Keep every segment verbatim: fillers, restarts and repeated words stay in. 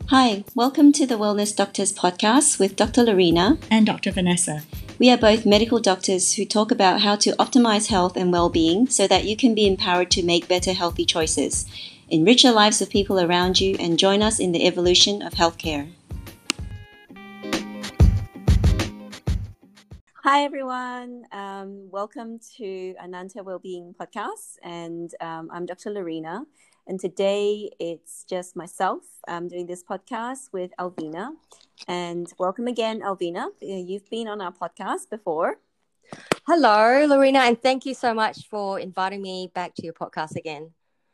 Hi, welcome to the Wellness Doctors podcast with Doctor Lorena and Doctor Vanessa. We are both medical doctors who talk about how to optimize health and well-being so that you can be empowered to make better healthy choices, enrich the lives of people around you, and join us in the evolution of healthcare. Hi everyone, um, welcome to Ananta Wellbeing Podcast, and um, I'm Doctor Lorena. And today it's just myself. I'm doing this podcast with Alvina. And welcome again, Alvina. You've been on our podcast before. Hello, Lorena, and thank you so much for inviting me back to your podcast again.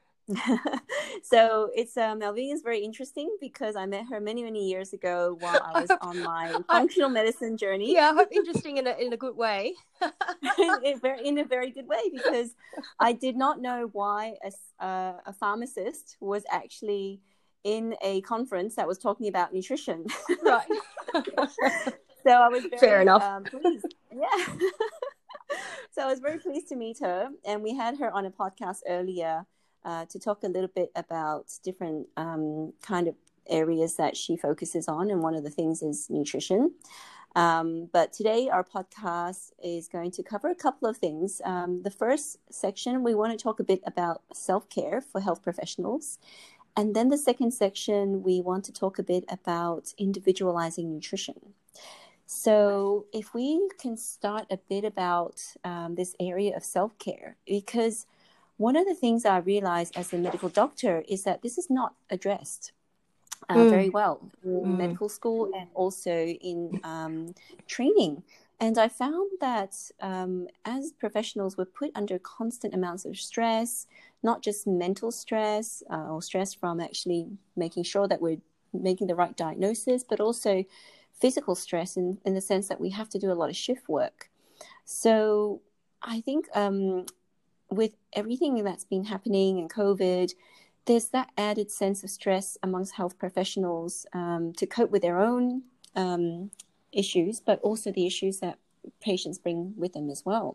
So it's um, Alvina is very interesting because I met her many, many years ago while I was on my functional medicine journey. Yeah, I hope interesting in a, in a good way. in, very, in a very good way, because I did not know why a, uh, a pharmacist was actually in a conference that was talking about nutrition. Right. So I was very Fair enough. Um, pleased. Yeah. So I was very pleased to meet her, and we had her on a podcast earlier uh, to talk a little bit about different um, kind of areas that she focuses on, and one of the things is nutrition. Um, but today our podcast is going to cover a couple of things. Um, the first section, we want to talk a bit about self-care for health professionals. And then the second section, we want to talk a bit about individualizing nutrition. So if we can start a bit about um, this area of self-care, because one of the things I realized as a medical doctor is that this is not addressed uh, mm. very well in mm. medical school and also in um, training. And I found that um, as professionals, we're put under constant amounts of stress, not just mental stress uh, or stress from actually making sure that we're making the right diagnosis, but also physical stress in, in the sense that we have to do a lot of shift work. So I think um, with everything that's been happening in COVID, there's that added sense of stress amongst health professionals um, to cope with their own um, issues, but also the issues that patients bring with them as well.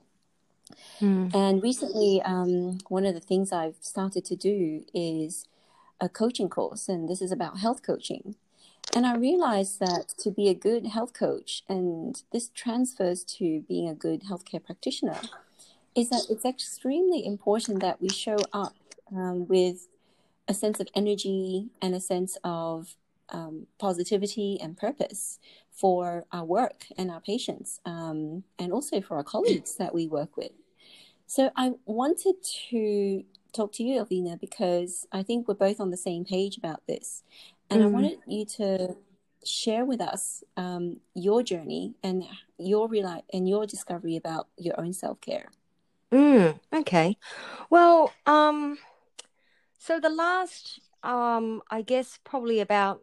Mm. And recently, um, one of the things I've started to do is a coaching course, and this is about health coaching. And I realized that to be a good health coach, and this transfers to being a good healthcare practitioner, is that it's extremely important that we show up um, with a sense of energy and a sense of um, positivity and purpose for our work and our patients, um, and also for our colleagues that we work with. So I wanted to talk to you, Alvina, because I think we're both on the same page about this. And mm-hmm. I wanted you to share with us um, your journey and your reali- and your discovery about your own self-care. Mm, okay. Well, um, so the last, um, I guess probably about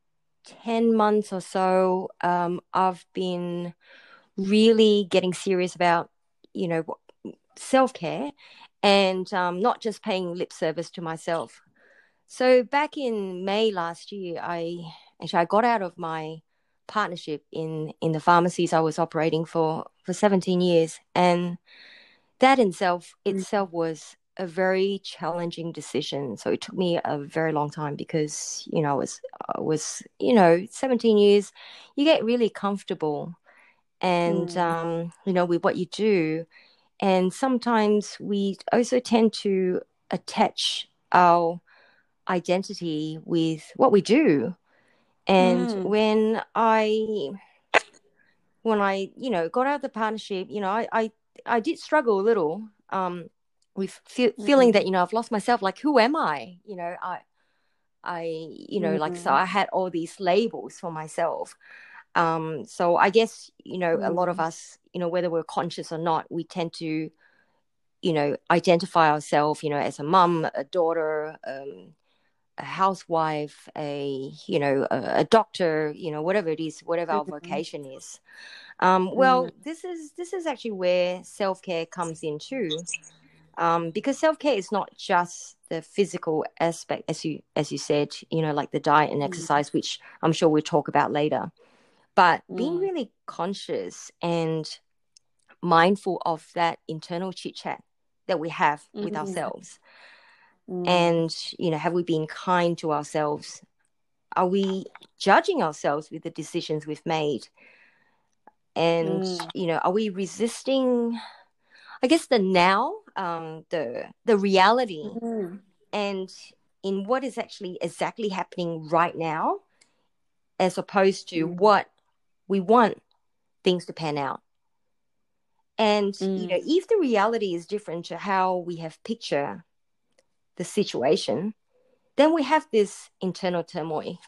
ten months or so, um, I've been really getting serious about, you know, self-care and um, not just paying lip service to myself. So back in May last year, I actually I got out of my partnership in, in the pharmacies I was operating for, for seventeen years. And that in itself, itself was a very challenging decision. So it took me a very long time because, you know, I was, I was, you know, seventeen years, you get really comfortable and, mm. um, you know, with what you do. And sometimes we also tend to attach our identity with what we do. And mm. when I, when I, you know, got out of the partnership, you know, I, I, I did struggle a little um, with fe- mm-hmm. feeling that, you know, I've lost myself. Like, who am I? You know, I, I, you know, mm-hmm. like, so I had all these labels for myself. Um, so I guess, you know, mm-hmm. a lot of us, you know, whether we're conscious or not, we tend to, you know, identify ourselves, you know, as a mum, a daughter, um, a housewife, a, you know, a, a doctor, you know, whatever it is, whatever mm-hmm. our vocation is. Um, well, mm-hmm. this is, this is actually where self-care comes in too. Um, because self-care is not just the physical aspect, as you, as you said, you know, like the diet and exercise, mm-hmm. which I'm sure we'll talk about later, but mm-hmm. being really conscious and mindful of that internal chit chat that we have mm-hmm. with ourselves. Mm. And, you know, have we been kind to ourselves are we judging ourselves with the decisions we've made? And, Mm. you know, are we resisting, I guess, the now, um, the the reality, Mm. and in what is actually exactly happening right now, as opposed to Mm. what we want things to pan out. And, Mm. you know, if the reality is different to how we have pictured the situation, then we have this internal turmoil.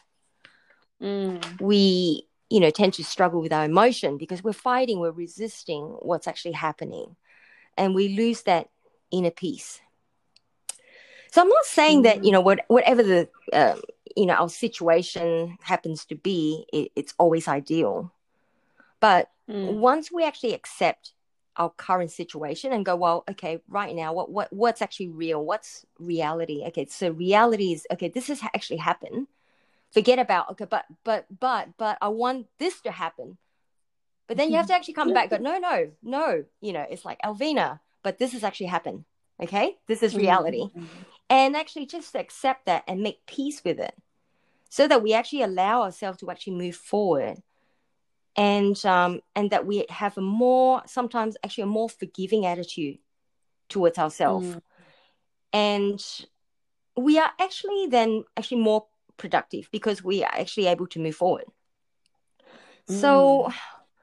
Mm. We, you know, tend to struggle with our emotion because we're fighting, we're resisting what's actually happening, and we lose that inner peace. So I'm not saying that, you know, what, whatever the, um, you know, our situation happens to be, it, it's always ideal. But Mm. once we actually accept our current situation and go, well, okay, right now, what, what, what's actually real? What's reality? Okay, so reality is, okay, this has actually happened. Forget about, okay, but, but, but, but I want this to happen. But then you have to actually come back, go, no, no, no, you know, it's like, Alvina, but this has actually happened. Okay, this is reality. Mm. And actually just accept that and make peace with it, so that we actually allow ourselves to actually move forward. And um, and that we have a more, sometimes actually a more forgiving attitude towards ourselves. Mm. And we are actually then actually more productive because we are actually able to move forward. Mm. So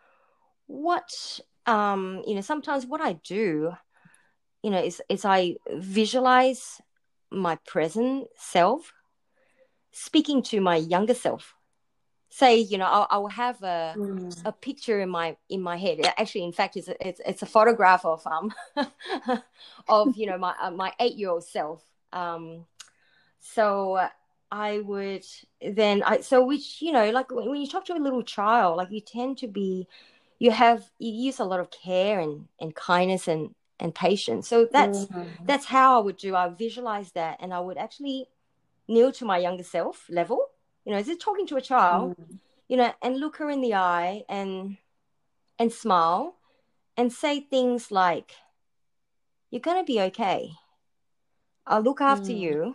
what, um, you know, sometimes what I do, you know, is, is I visualize my present self speaking to my younger self. Say, you know, I'll, I'll have a Mm. a picture in my in my head. Actually, in fact, it's a, it's, it's a photograph of um of, you know, my uh, my eight year old self. Um, so I would then I so which, you know, like when, when you talk to a little child, like you tend to be, you have you use a lot of care and and kindness and and patience. So that's Mm. that's how I would do. I visualize that, and I would actually kneel to my younger self level. You know, is it talking to a child? Mm. You know, and look her in the eye and and smile and say things like, you're going to be okay. I'll look after Mm. you.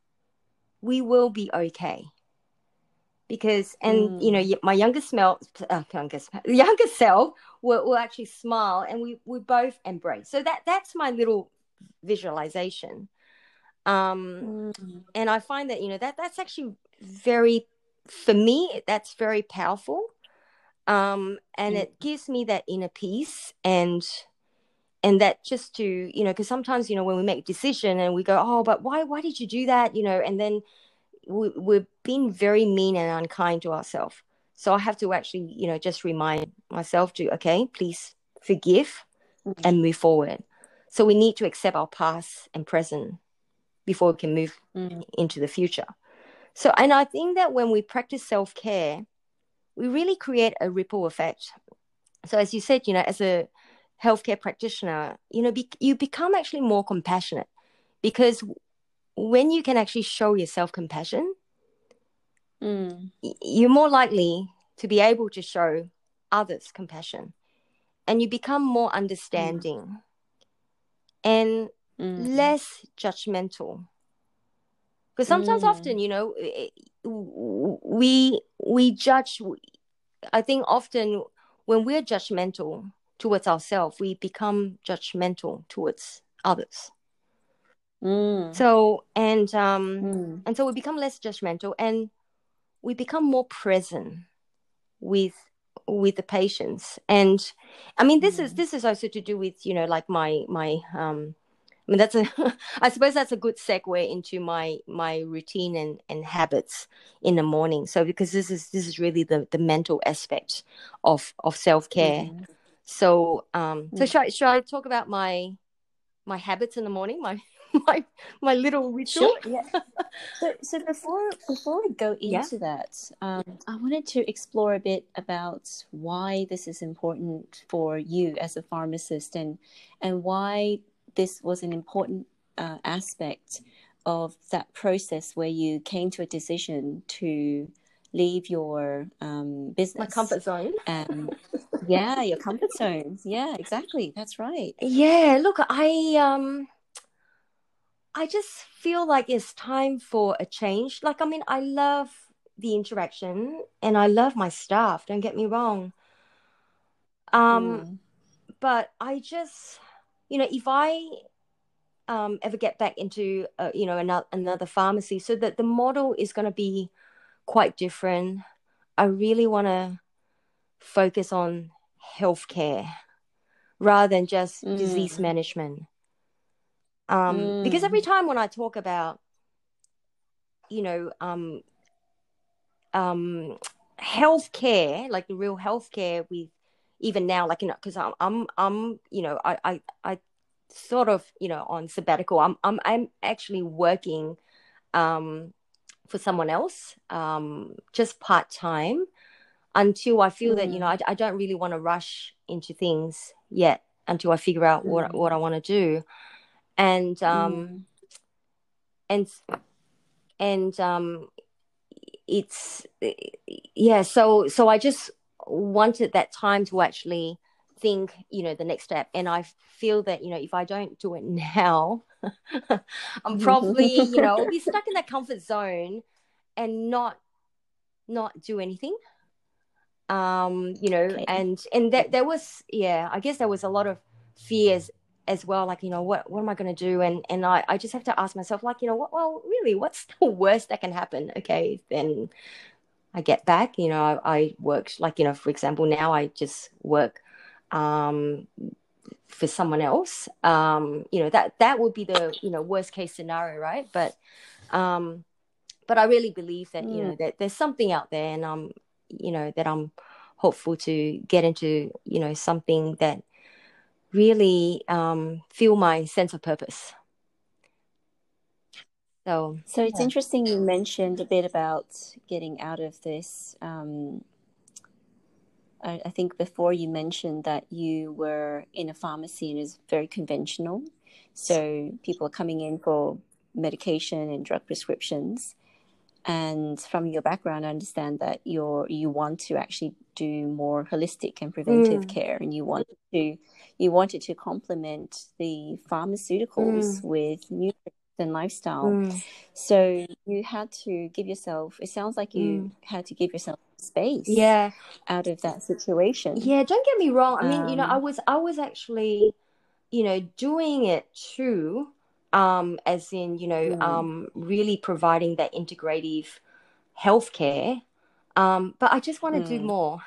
We will be okay. Because, and, you know, Mm. my younger self, uh, younger, younger self will, will actually smile, and we, we both embrace. So that that's my little visualization. Um, Mm. and I find that, you know, that that's actually very, for me, that's very powerful. Um, and Mm. it gives me that inner peace, and and that just to, you know, because sometimes, you know, when we make a decision and we go, oh, but why why did you do that, you know, and then we, we're being very mean and unkind to ourselves. So I have to actually, you know, just remind myself to, okay, please forgive Mm. and move forward. So we need to accept our past and present before we can move Mm. into the future. So, and I think that when we practice self-care, we really create a ripple effect. So as you said, you know, as a healthcare practitioner, you know, be, you become actually more compassionate, because when you can actually show yourself compassion, Mm. you're more likely to be able to show others compassion, and you become more Mm. understanding and Mm. less judgmental. Because sometimes, Mm. often, you know, we we judge. I think often when we're judgmental towards ourselves, we become judgmental towards others. Mm. So and um Mm. and so we become less judgmental, and we become more present with with the patients. And I mean, this is Mm. this is also to do with, you know, like my my um I mean, that's a I suppose that's a good segue into my my routine and and habits in the morning. So because this is this is really the the mental aspect of of self-care. Mm. So um so Mm. should I, should I talk about my my habits in the morning, my my my little ritual? Sure. Yeah. So, so before before we go Yeah. into that, um, I wanted to explore a bit about why this is important for you as a pharmacist, and and why this was an important uh, aspect of that process where you came to a decision to leave your um, My business. comfort zone. And yeah, your comfort zone. Yeah, exactly. That's right. Yeah, look, I um I just feel like it's time for a change. Like, I mean, I love the interaction, and I love my staff, don't get me wrong. Um, Mm. but I just, you know, if I um, ever get back into, uh, you know, another, another pharmacy, so that the model is going to be quite different. I really want to focus on healthcare rather than just disease Mm. management. Um, because every Mm. time when I talk about, you know, um, um, healthcare, like the real healthcare with even now, like, you know, because I'm, I'm, I'm, you know, I, I, I sort of, you know, on sabbatical. I'm, I'm, I'm actually working, um, for someone else, um, just part time until I feel that, you know, Mm. I, I don't really want to rush into things yet until I figure out what Mm. what I want to do, and um, Mm. and and um, it's yeah. So so I just wanted that time to actually think, you know, the next step, and I feel that, you know, if I don't do it now, I'm probably, you know, I'll be stuck in that comfort zone and not not do anything. Um you know, Okay. and and that there was, yeah, I guess there was a lot of fears as well, like, you know, what what am I going to do, and and I I just have to ask myself, like, you know what, well, really, what's the worst that can happen? Okay, then I get back, you know, I, I worked, like, you know, for example, now I just work um for someone else. Um you know, that that would be the, you know, worst case scenario, right? But um but I really believe that, you Mm. know, that there's something out there, and um, you know, that I'm hopeful to get into, you know, something that really um feel my sense of purpose. So So it's yeah. interesting you mentioned a bit about getting out of this. Um, I, I think before you mentioned that you were in a pharmacy and it's very conventional. So people are coming in for medication and drug prescriptions. And from your background, I understand that you're you want to actually do more holistic and preventive Mm, care, and you want to you wanted to complement the pharmaceuticals mm, with nutrition and lifestyle. mm, So you had to give yourself, it sounds like you mm. had to give yourself space Yeah. out of that situation. Yeah, don't get me wrong. I mean, you know, I Um, was I was actually, you know, doing it too, um, as in, you know, mm, um, really providing that integrative healthcare. Um, but I just want to do mm, more.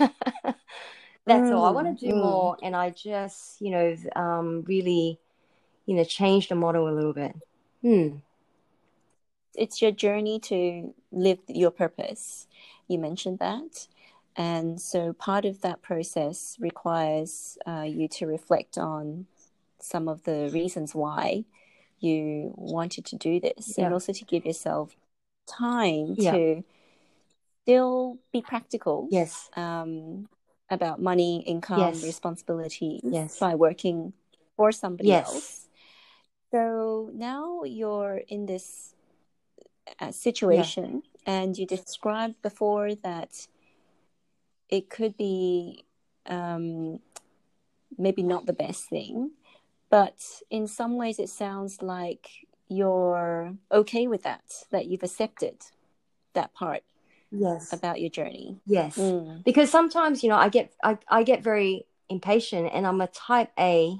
That's all. I mm, want to do mm. more, and I just, you know, um, really, you know, change the model a little bit. Hmm. It's your journey to live your purpose. You mentioned that. And so part of that process requires uh, you to reflect on some of the reasons why you wanted to do this, and Yeah. also to give yourself time Yeah. to still be practical Yes. um, about money, income, Yes. responsibilities Yes. by working for somebody Yes. else. So now you're in this uh, Yeah. situation, and you described before that it could be um, maybe not the best thing, but in some ways it sounds like you're okay with that, that you've accepted that part Yes. about your journey. Yes. Mm. Because sometimes, you know, I get I, I get very impatient, and I'm a type A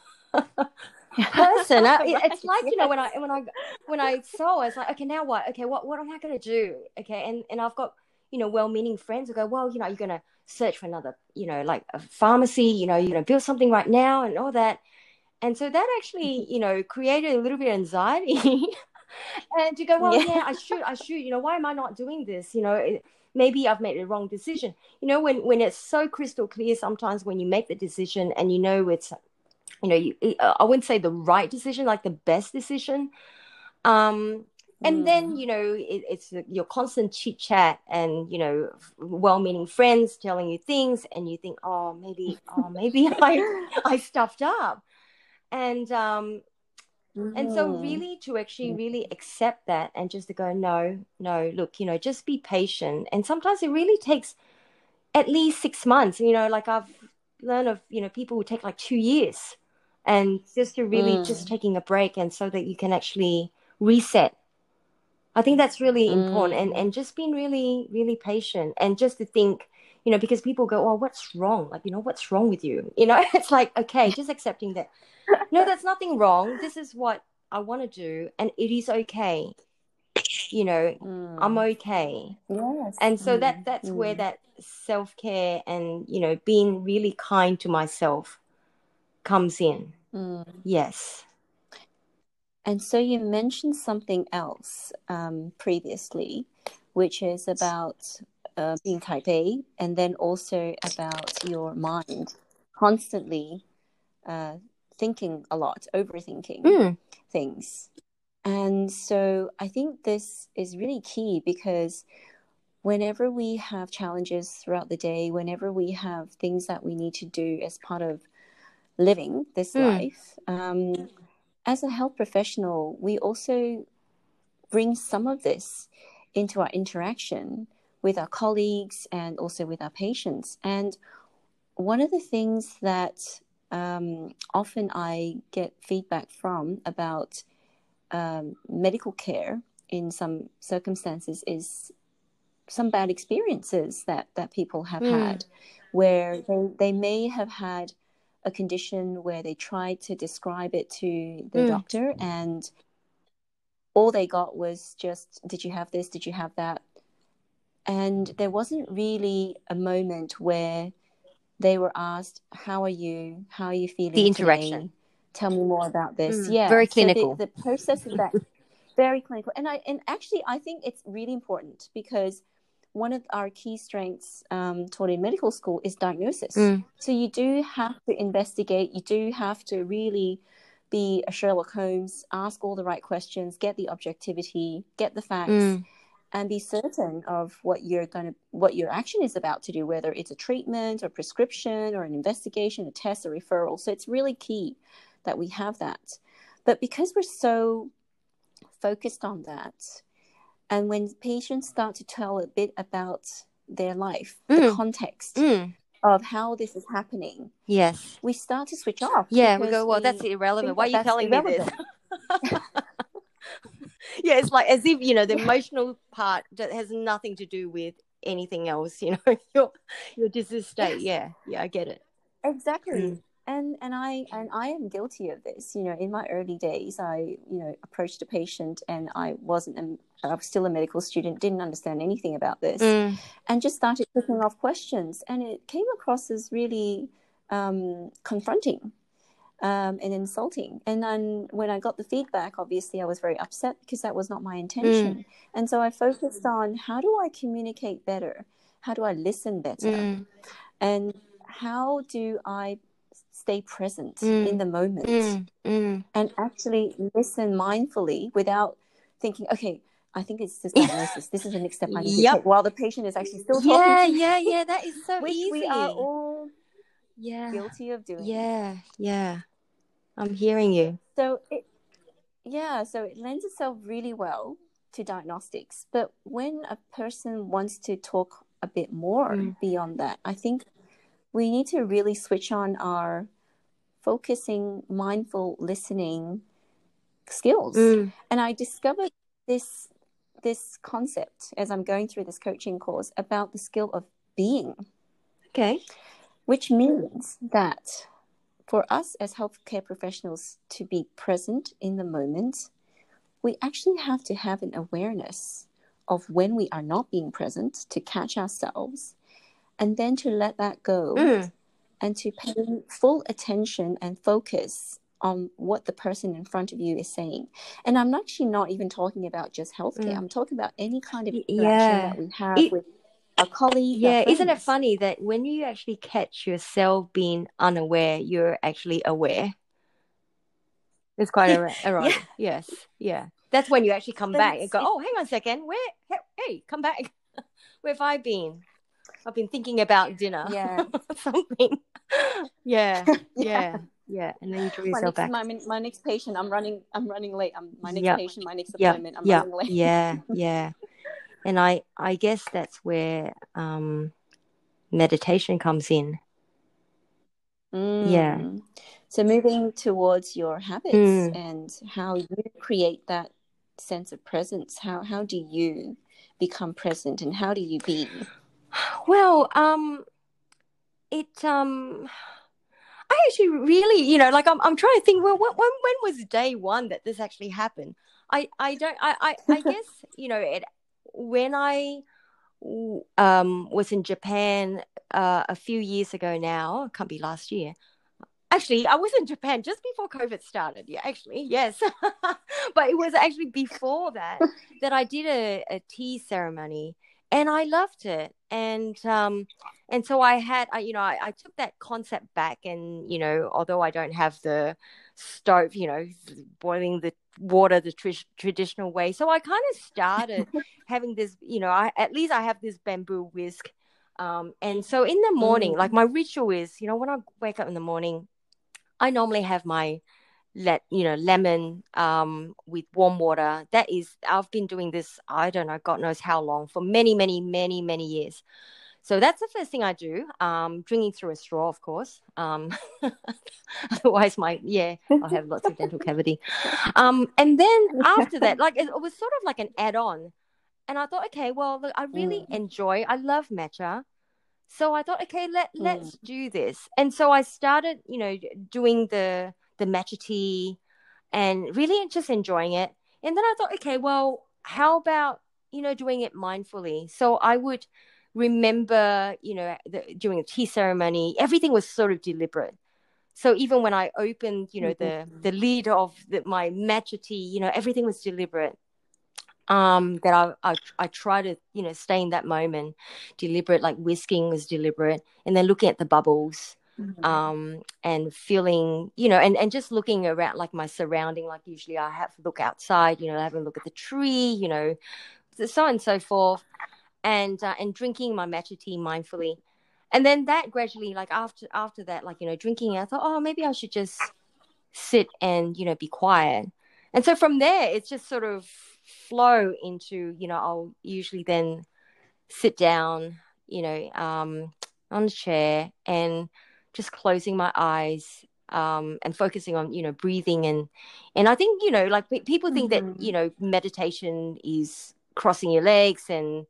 person. I, it- it's Right, like, you know, yes. when I when I when I saw, it's like, okay, now what? Okay, what what am I gonna do? Okay, and and I've got, you know, well-meaning friends who go, well, you know, you're gonna search for another, you know, like a pharmacy, you know, you're gonna build something right now and all that. And so that actually, you know, created a little bit of anxiety. And you go, well, Yeah. yeah, I should, I should, you know, why am I not doing this? You know, it, maybe I've made the wrong decision. You know, when when it's so crystal clear, sometimes when you make the decision and you know it's, you know, you, I wouldn't say the right decision, like the best decision. Um, and then, Mm. you know, it, it's your constant chit chat and, you know, well-meaning friends telling you things, and you think, oh, maybe, oh, maybe I, I stuffed up. And, um, and so Mm. really to actually really accept that, and just to go, no, no, look, you know, just be patient. And sometimes it really takes at least six months. You know, like I've learned of, you know, people who take like two years, and just to really just Mm. taking a break, and so that you can actually reset I think that's really important, and, Mm. and just being really, really patient, and just to think, you know, because people go, oh, what's wrong? Like, you know, what's wrong with you? You know, it's like, okay, just accepting that, no, there's nothing wrong. This is what I want to do, and it is okay. You know, I'm Mm. okay. Yes. And so that Mm. that's where Mm. that self-care and, you know, being really kind to myself comes in. Mm. Yes. And so you mentioned something else um, previously, which is about uh, being type A, and then also about your mind constantly uh, thinking a lot, overthinking Mm. things. And so I think this is really key, because whenever we have challenges throughout the day, whenever we have things that we need to do as part of living this Mm. life, um, as a health professional, we also bring some of this into our interaction with our colleagues and also with our patients. And one of the things that um, often I get feedback from about um, medical care in some circumstances is some bad experiences that, that people have Mm. had, where they, they may have had a condition where they tried to describe it to the Mm. doctor, and all they got was just, did you have this? Did you have that? And there wasn't really a moment where they were asked, how are you? How are you The feeling today? interaction. Tell me more about this. Mm. Yeah. Very So the, clinical. the process of that, very clinical. And I, and actually, I think it's really important, because one of our key strengths um, taught in medical school is diagnosis. Mm. So you do have to investigate. You do have to really be a Sherlock Holmes, ask all the right questions, get the objectivity, get the facts, Mm. and be certain of what you're going to, what your action is about to do, whether it's a treatment or prescription or an investigation, a test, a referral. So it's really key that we have that. But because we're so focused on that, and when patients start to tell a bit about their life, Mm. the context Mm. of how this is happening, Yes. we start to switch off, Yeah, we because go, well, that's we irrelevant. think Why are that you that's telling me this? irrelevant. Yeah, it's like as if, you know, the Yeah. emotional part that has nothing to do with anything else, you know, your your disease state. Yes. Yeah, yeah, I get it. Exactly. Mm. And and I and I am guilty of this. You know, in my early days, I, you know, approached a patient, and I wasn't a, I was still a medical student, didn't understand anything about this, Mm. and just started clicking off questions, and it came across as really um, confronting um, and insulting. And then when I got the feedback, obviously I was very upset, because that was not my intention. Mm. And so I focused on, how do I communicate better? How do I listen better? Mm. And how do I stay present in Mm. the moment Mm. Mm. and actually listen mindfully without thinking, okay, I think it's this diagnosis. This is the next step I need to Yep. take, while the patient is actually still talking Yeah, to me, yeah, yeah. That is so which we are easy. all Yeah. guilty of doing. Yeah, yeah. I'm hearing you. So it, yeah, so it lends itself really well to diagnostics. But when a person wants to talk a bit more Mm. beyond that, I think we need to really switch on our focusing, mindful listening skills. Mm. And I discovered this this concept as I'm going through this coaching course about the skill of being, Okay. which means that for us as healthcare professionals to be present in the moment, we actually have to have an awareness of when we are not being present, to catch ourselves, and then to let that go, Mm. and to pay full attention and focus on what the person in front of you is saying. And I'm actually not even talking about just healthcare. Mm. I'm talking about any kind of Y- interaction Yeah. that we have It, with our colleagues, our yeah, isn't it friends. funny that when you actually catch yourself being unaware, you're actually aware? It's quite ir- Yeah. ironic. Yes. Yeah. That's when you actually come But back and it's, go, it's oh, hang on a second. Where? Hey, hey, come back. Where have I been? I've been thinking about dinner. yeah. Something. Yeah. Yeah. Yeah. Yeah. And then you draw My yourself next back. my, my next patient, I'm running I'm running late. I'm my next Yep. patient, my next Yep. appointment, I'm Yep. running late. Yeah. Yeah. And I, I guess that's where um, meditation comes in. Yeah. Mm. So moving towards your habits Mm. and how you create that sense of presence? How how do you become present, and how do you be? Well, um, it um, I actually really, you know, like I'm I'm trying to think. Well, when when, when was day one that this actually happened? I I don't I I, I guess you know it when I um was in Japan uh, a few years ago now. It can't be last year. Actually, I was in Japan just before COVID started. Yeah, actually, yes. But it was actually before that that I did a, a tea ceremony, and I loved it. And um, and so I had, I, you know, I, I took that concept back, and you know, although I don't have the stove, you know, boiling the water the tr- traditional way, so I kind of started having this, you know, I at least I have this bamboo whisk. Um, and so in the morning, like Mm. my ritual is, you know, when I wake up in the morning, I normally have my let you know lemon um with warm water. That is, I've been doing this, I don't know, God knows how long, for many, many, many, many years. So that's the first thing I do. Um, drinking through a straw, of course. Um, otherwise, my yeah, I have lots of dental cavity. Um, and then after that, like it, it was sort of like an add-on. And I thought, okay, well, look, I really Mm. enjoy. I love matcha. So I thought, okay, let Mm. let's do this. And so I started, you know, doing the the matcha tea and really just enjoying it. And then I thought, okay, well, how about, you know, doing it mindfully? So I would remember, you know, the, during the tea ceremony, everything was sort of deliberate. So even when I opened, you know, the Mm. the lid of the, my matcha tea, you know, everything was deliberate. Um, that I, I I try to, you know, stay in that moment, deliberate, like whisking was deliberate, and then looking at the bubbles, Mm. um, and feeling, you know, and and just looking around, like my surrounding, like usually I have to look outside, you know, having a look at the tree, you know, so on and so forth, and uh, and drinking my matcha tea mindfully, and then that gradually, like after after that, like you know, drinking, I thought, oh, maybe I should just sit and you know be quiet. And so from there it's just sort of flow into, you know, I'll usually then sit down, you know, um on a chair and just closing my eyes, um and focusing on, you know, breathing. and and I think, you know, like pe- people think that, you Mhm. know, meditation is crossing your legs and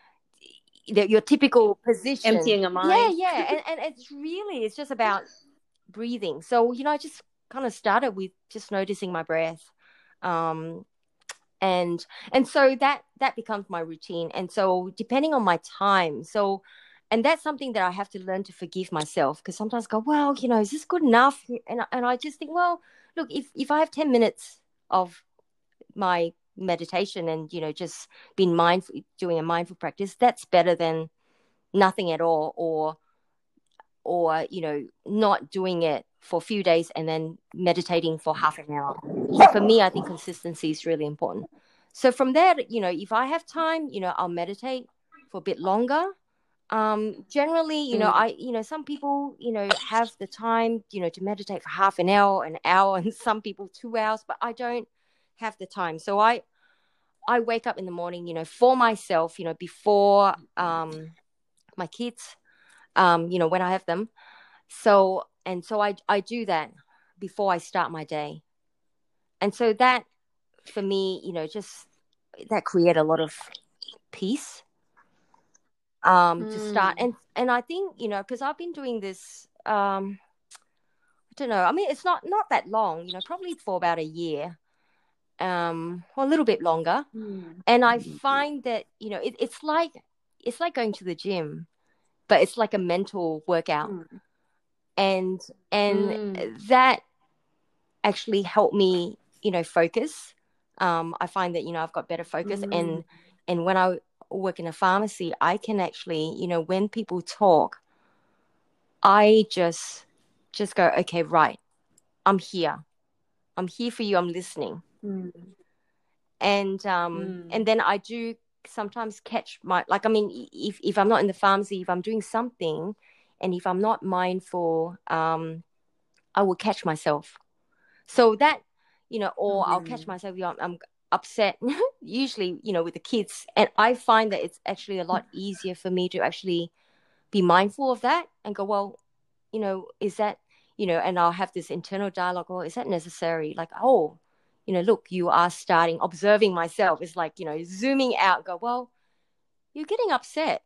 that your typical position. Emptying a Yeah, mind. yeah, and and it's really, it's just about breathing. So, you know, I just kind of started with just noticing my breath. Um, and and so that that becomes my routine. And so depending on my time, so and that's something that I have to learn to forgive myself, because sometimes I go, well, you know, is this good enough? And and I just think, well, look, if if I have ten minutes of my meditation and, you know, just being mindful, doing a mindful practice, that's better than nothing at all, or or you know, not doing it for a few days and then meditating for half an hour. So for me, I think consistency is really important. So from there, you know, if I have time, you know, I'll meditate for a bit longer. Um generally, you know, Mm. I you know, some people, you know, have the time, you know, to meditate for half an hour, an hour, and some people two hours, but I don't have the time. So i i wake up in the morning, you know, for myself, you know, before um my kids, um you know, when I have them. So, and so I I do that before I start my day. And so that for me, you know, just that create a lot of peace um to start. Mm. And and I think, you know, because I've been doing this, um I don't know. I mean, it's not not that long, you know, probably for about a year, um or a little bit longer. Mm. And I find that, you know, it, it's like it's like going to the gym, but it's like a mental workout. Mm. And and Mm. that actually help me, you know, focus. Um, I find that, you know, I've got better focus. Mm. and and when I work in a pharmacy, I can actually, you know, when people talk, I just just go, okay, right, I'm here. I'm here for you. I'm listening. Mm. And um and Mm. then I do sometimes catch my, like, I mean, if if I'm not in the pharmacy, if I'm doing something, and if I'm not mindful, um, I will catch myself. So that, you know, or I'll catch Mm. myself, you know, I'm upset, usually, you know, with the kids. And I find that it's actually a lot easier for me to actually be mindful of that and go, well, you know, is that, you know, and I'll have this internal dialogue, well, is that necessary? Like, oh, you know, look, you are starting, observing myself. It's like, you know, zooming out, go, well, you're getting upset.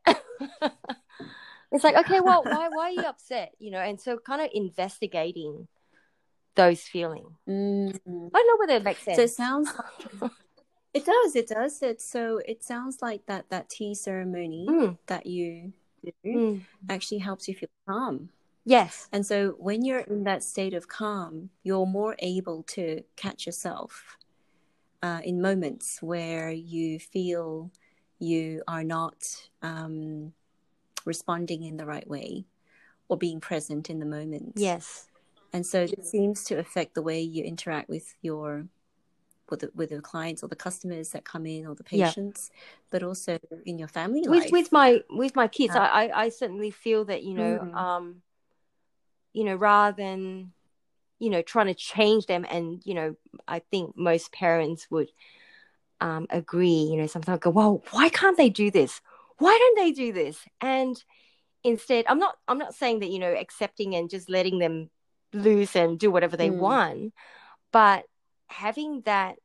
It's like, okay, well, why, why are you upset? You know, and so kind of investigating those feelings. Mm. I don't know whether it makes sense. So it sounds like it does, it does. It so it sounds like that that tea ceremony Mm. that you do Mm. actually helps you feel calm. Yes. And so when you're in that state of calm, you're more able to catch yourself uh, in moments where you feel you are not um, responding in the right way or being present in the moment. Yes. And so it seems to affect the way you interact with your with the, with the clients or the customers that come in or the patients, yeah. but also in your family with, life. With my with my kids, uh, I, I certainly feel that, you know, mm-hmm. um, you know, rather than, you know, trying to change them, and, you know, I think most parents would um, agree, you know, sometimes go, well, why can't they do this? Why don't they do this? And instead, I'm not I'm not saying that, you know, accepting and just letting them loose and do whatever they mm. want, but having that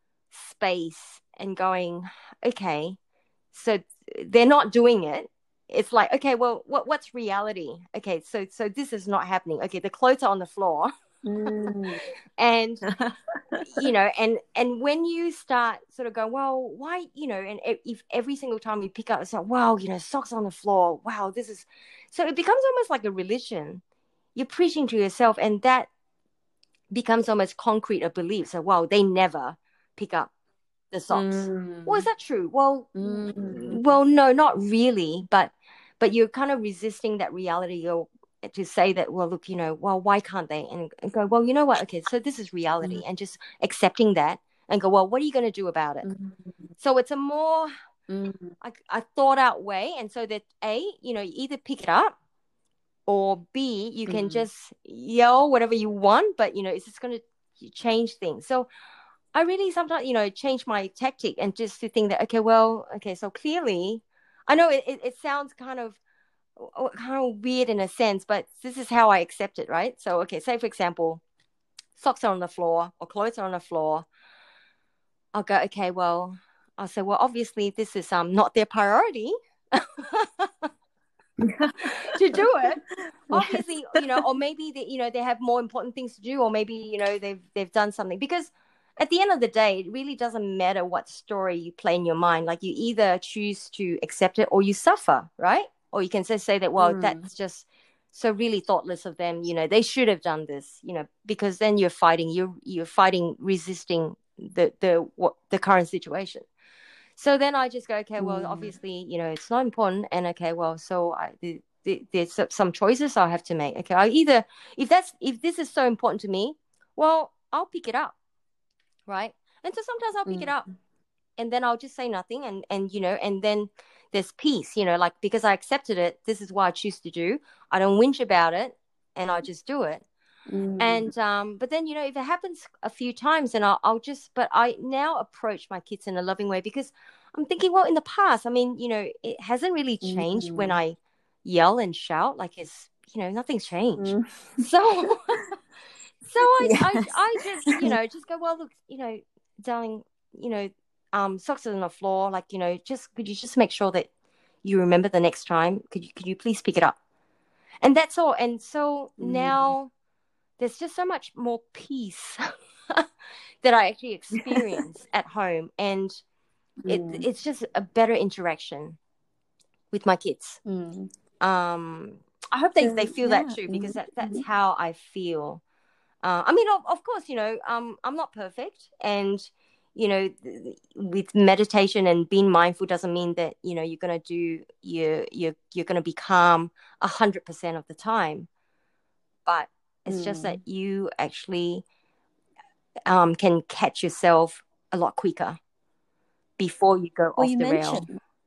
space and going, okay, so they're not doing it. It's like, okay, well, what what's reality? Okay, so so this is not happening. Okay, the clothes are on the floor. Mm. And you know, and and when you start sort of going, well, why, you know, and if every single time you pick up, it's like, wow, you know, socks on the floor, wow, this is, so it becomes almost like a religion. You're preaching to yourself, and that becomes almost concrete a belief. So, wow, they never pick up the socks. Mm. Well, is that true? Well, mm. well, no, not really, but but you're kind of resisting that reality. You're to say that, well, look, you know, well, why can't they? And, and go, well, you know what? Okay, so this is reality, mm. and just accepting that and go, well, what are you going to do about it? Mm. So it's a more mm. a, a thought out way. And so that A, you know, you either pick it up, or B, you can mm. just yell whatever you want, but, you know, it's just going to change things. So I really sometimes, you know, change my tactic and just to think that, okay, well, okay, so clearly, I know it, it, it sounds kind of, kind of weird in a sense, but this is how I accept it, right? So, okay, say for example, socks are on the floor or clothes are on the floor. I'll go, okay, well, I'll say, well, obviously this is um not their priority to do it. Obviously, you know, or maybe they, you know, they have more important things to do, or maybe, you know, they've they've done something. Because at the end of the day, it really doesn't matter what story you play in your mind. Like, you either choose to accept it or you suffer, right? Or you can just say that, well, mm. that's just so really thoughtless of them. You know, they should have done this, you know, because then you're fighting, you're, you're fighting, resisting the, the, what, the current situation. So then I just go, okay, well, mm. obviously, you know, it's not important. And okay, well, so I, the, the, there's some choices I have to make. Okay. I either, if that's, if this is so important to me, well, I'll pick it up. Right. And so sometimes I'll pick mm. it up, and then I'll just say nothing. And, and, you know, and then there's peace, you know, like, because I accepted it, this is what I choose to do. I don't whinge about it, and I just do it. Mm. And, um, but then, you know, if it happens a few times, then I'll, I'll just, but I now approach my kids in a loving way, because I'm thinking, well, in the past, I mean, you know, it hasn't really changed mm. when I yell and shout, like, it's, you know, nothing's changed. Mm. So, so I, yes. I, I just, you know, just go, well, look, you know, darling, you know, um, socks are on the floor. Like, you know, just, could you just make sure that you remember the next time? Could you, could you please pick it up? And that's all. And so mm. now there's just so much more peace that I actually experience at home. And it, mm. it's just a better interaction with my kids. Mm. Um, I hope they, so, they feel yeah. that too, because that, that's mm-hmm. how I feel. Uh, I mean, of, of course, you know, um, I'm not perfect, and, you know, th- with meditation and being mindful doesn't mean that, you know, you're going to do, you're, you're, you're going to be calm a hundred percent of the time, but it's mm. just that you actually um, can catch yourself a lot quicker before you go well, off you the rail.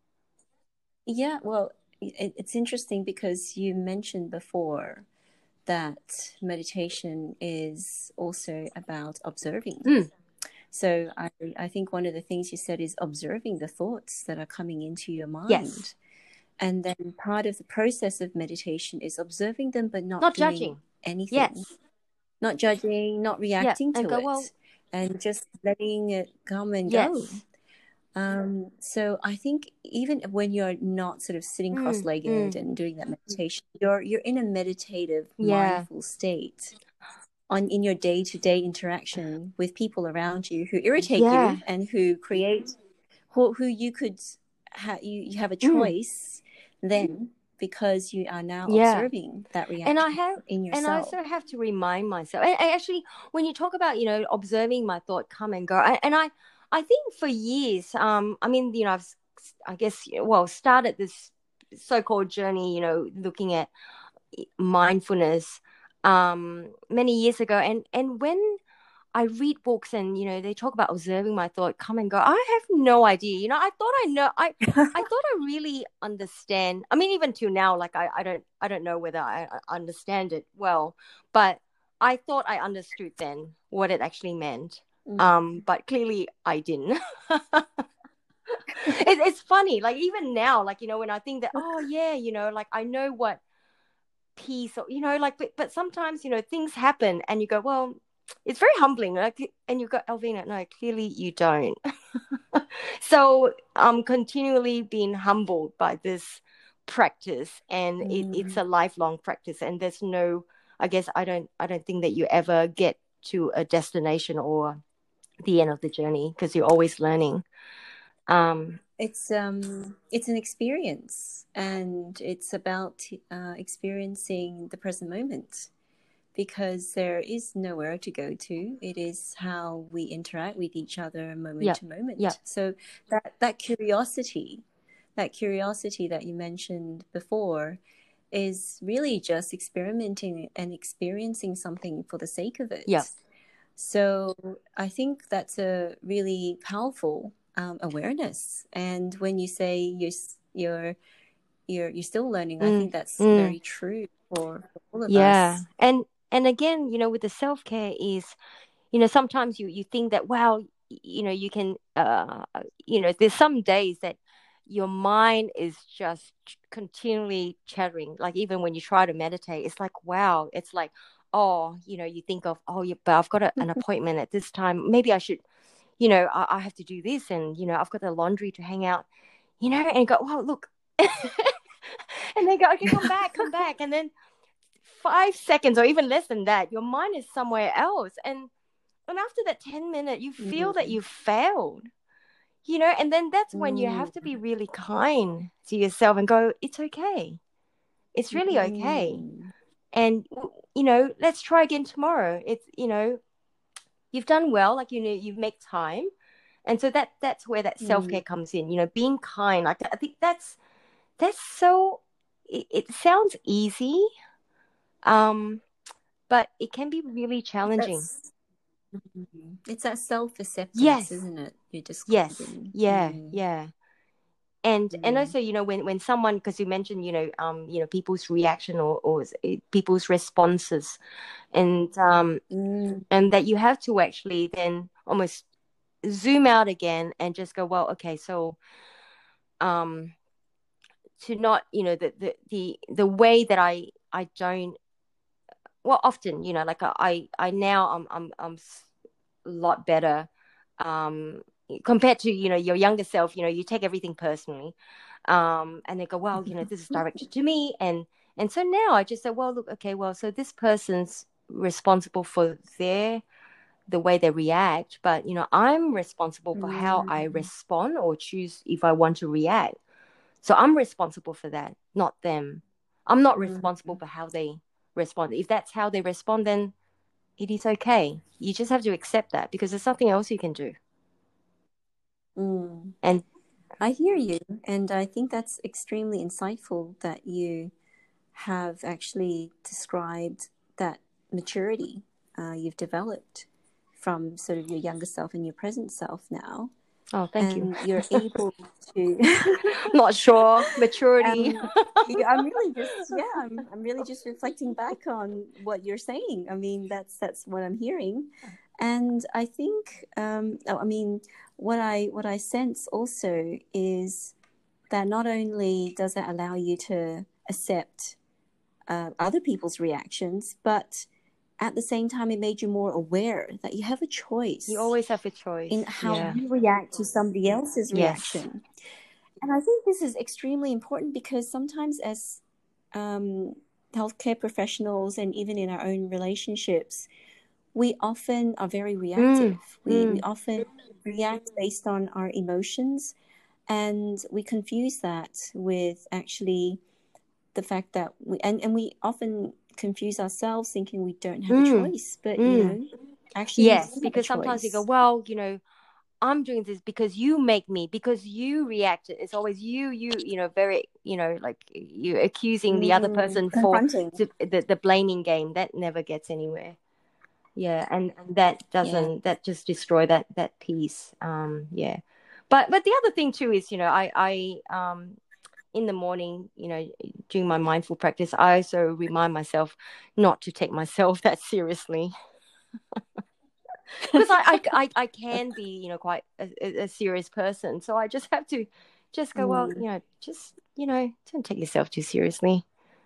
Yeah, well, it, it's interesting because you mentioned before that meditation is also about observing. Mm. So I, I think one of the things you said is observing the thoughts that are coming into your mind. Yes. And then part of the process of meditation is observing them, but not, not doing judging anything. Yes. Not judging, not reacting yeah. to go, it. Well, and just letting it come and go. Yes. Um, so I think even when you're not sort of sitting Mm, cross-legged mm, and doing that meditation, you're you're in a meditative, yeah. mindful state on in your day-to-day interaction with people around you who irritate Yeah. you and who create who who you could ha- you you have a Mm, choice then because you are now yeah. observing that And I reaction have, in and I yourself. also have to remind myself. And, and actually, when you talk about, you know, observing my thought come and go, I, and I, I think for years, um, I mean, you know, I've, s- I guess, well, started this so-called journey, you know, looking at mindfulness, um, many years ago, and and when I read books and, you know, they talk about observing my thought come and go, I have no idea. You know, I thought I know, I, I thought I really understand. I mean, even till now, like I, I don't, I don't know whether I I understand it well, but I thought I understood then what it actually meant. Mm. Um, but clearly I didn't. it, it's funny, like even now, like, you know, when I think that, oh yeah, you know, like I know what peace or, you know, like, but, but sometimes, you know, things happen and you go, well, it's very humbling, like, and you go, Alvina, no, clearly you don't. So I'm continually being humbled by this practice, and it, it's Mm. a lifelong practice, and there's no, I guess I don't I don't think that you ever get to a destination or the end of the journey, because you're always learning. um It's um it's an experience, and it's about uh, experiencing the present moment, because there is nowhere to go to. It is how we interact with each other moment yep, to moment. yep, So that that curiosity, that curiosity that you mentioned before, is really just experimenting and experiencing something for the sake of yep, it. So I think that's a really powerful um, awareness. And when you say you're you're you're you're still learning, I mm, think that's mm, very true for, for all of yeah. us. and and again, you know, with the self-care is, you know, sometimes you you think that, wow, you know, you can, uh you know, there's some days that your mind is just continually chattering, like even when you try to meditate, it's like, wow, it's like, oh, you know, you think of, oh yeah, but I've got a, an appointment at this time, maybe I should, you know, I, I have to do this, and you know, I've got the laundry to hang out, you know, and go, wow, look. And they go, okay, come back, come back, and then five seconds or even less than that, your mind is somewhere else, and and after that ten minute, you feel that Mm, you failed, you know, and then that's when you mm, have to be really kind to yourself and go, it's okay. It's really okay. mm, And, you know, let's try again tomorrow. It's, you know, you've done well, like, you know, you've made time. And so that that's where that self-care mm. comes in, you know, being kind. Like, I think that's, that's so, it, it sounds easy, um, but it can be really challenging. That's mm. It's that self-acceptance, Yes, isn't it? You're yes, describing. yeah, Mm, yeah. and and mm, also, you know, when when someone, because you mentioned, you know, um you know, people's reaction, or or people's responses, and um mm, and that you have to actually then almost zoom out again and just go, well, okay, so um to not, you know, the the the, the way that i i don't, well, often, you know, like i i now i'm i'm i'm a lot better, um compared to, you know, your younger self. You know, you take everything personally, um and they go, well, you know, this is directed to me, and and so now I just say, well, look, okay, well, so this person's responsible for their, the way they react, but you know, I'm responsible for how I mm, respond or choose if I want to react. So I'm responsible for that, not them. I'm not responsible mm, for how they respond. If that's how they respond, then it is okay. You just have to accept that, because there's nothing else you can do. mm. And I hear you, and I think that's extremely insightful that you have actually described that maturity uh, you've developed from sort of your younger self and your present self now, oh, thank you. and you're able to. Not sure. Maturity. um, you, I'm really just yeah, I'm I'm really just reflecting back on what you're saying. I mean, that's that's what I'm hearing, and I think um, oh, I mean, what I what I sense also is that not only does that allow you to accept uh, other people's reactions, but at the same time, it made you more aware that you have a choice. You always have a choice in how yeah. you react to somebody else's Yes. reaction. And I think this is extremely important because sometimes as um, healthcare professionals and even in our own relationships, we often are very reactive. Mm, we, mm. we often react based on our emotions, and we confuse that with actually the fact that we, and, and we often confuse ourselves thinking we don't have Mm, a choice, but mm. you know, actually Yes, we do have a because sometimes you go, choice. well, you know, I'm doing this because you make me, because you reacted. It's always you, you, you know, very, you know, like you accusing the other Mm, person for confronting. to, the the blaming game. That never gets anywhere. Yeah, and, and that doesn't Yeah. that just destroy that that peace. Um, yeah, but but the other thing too is, you know, I I um in the morning, you know, during my mindful practice, I also remind myself not to take myself that seriously. Because I, I, I, I can be, you know, quite a, a serious person. So I just have to just go, well, Mm. you know, just, you know, don't take yourself too seriously.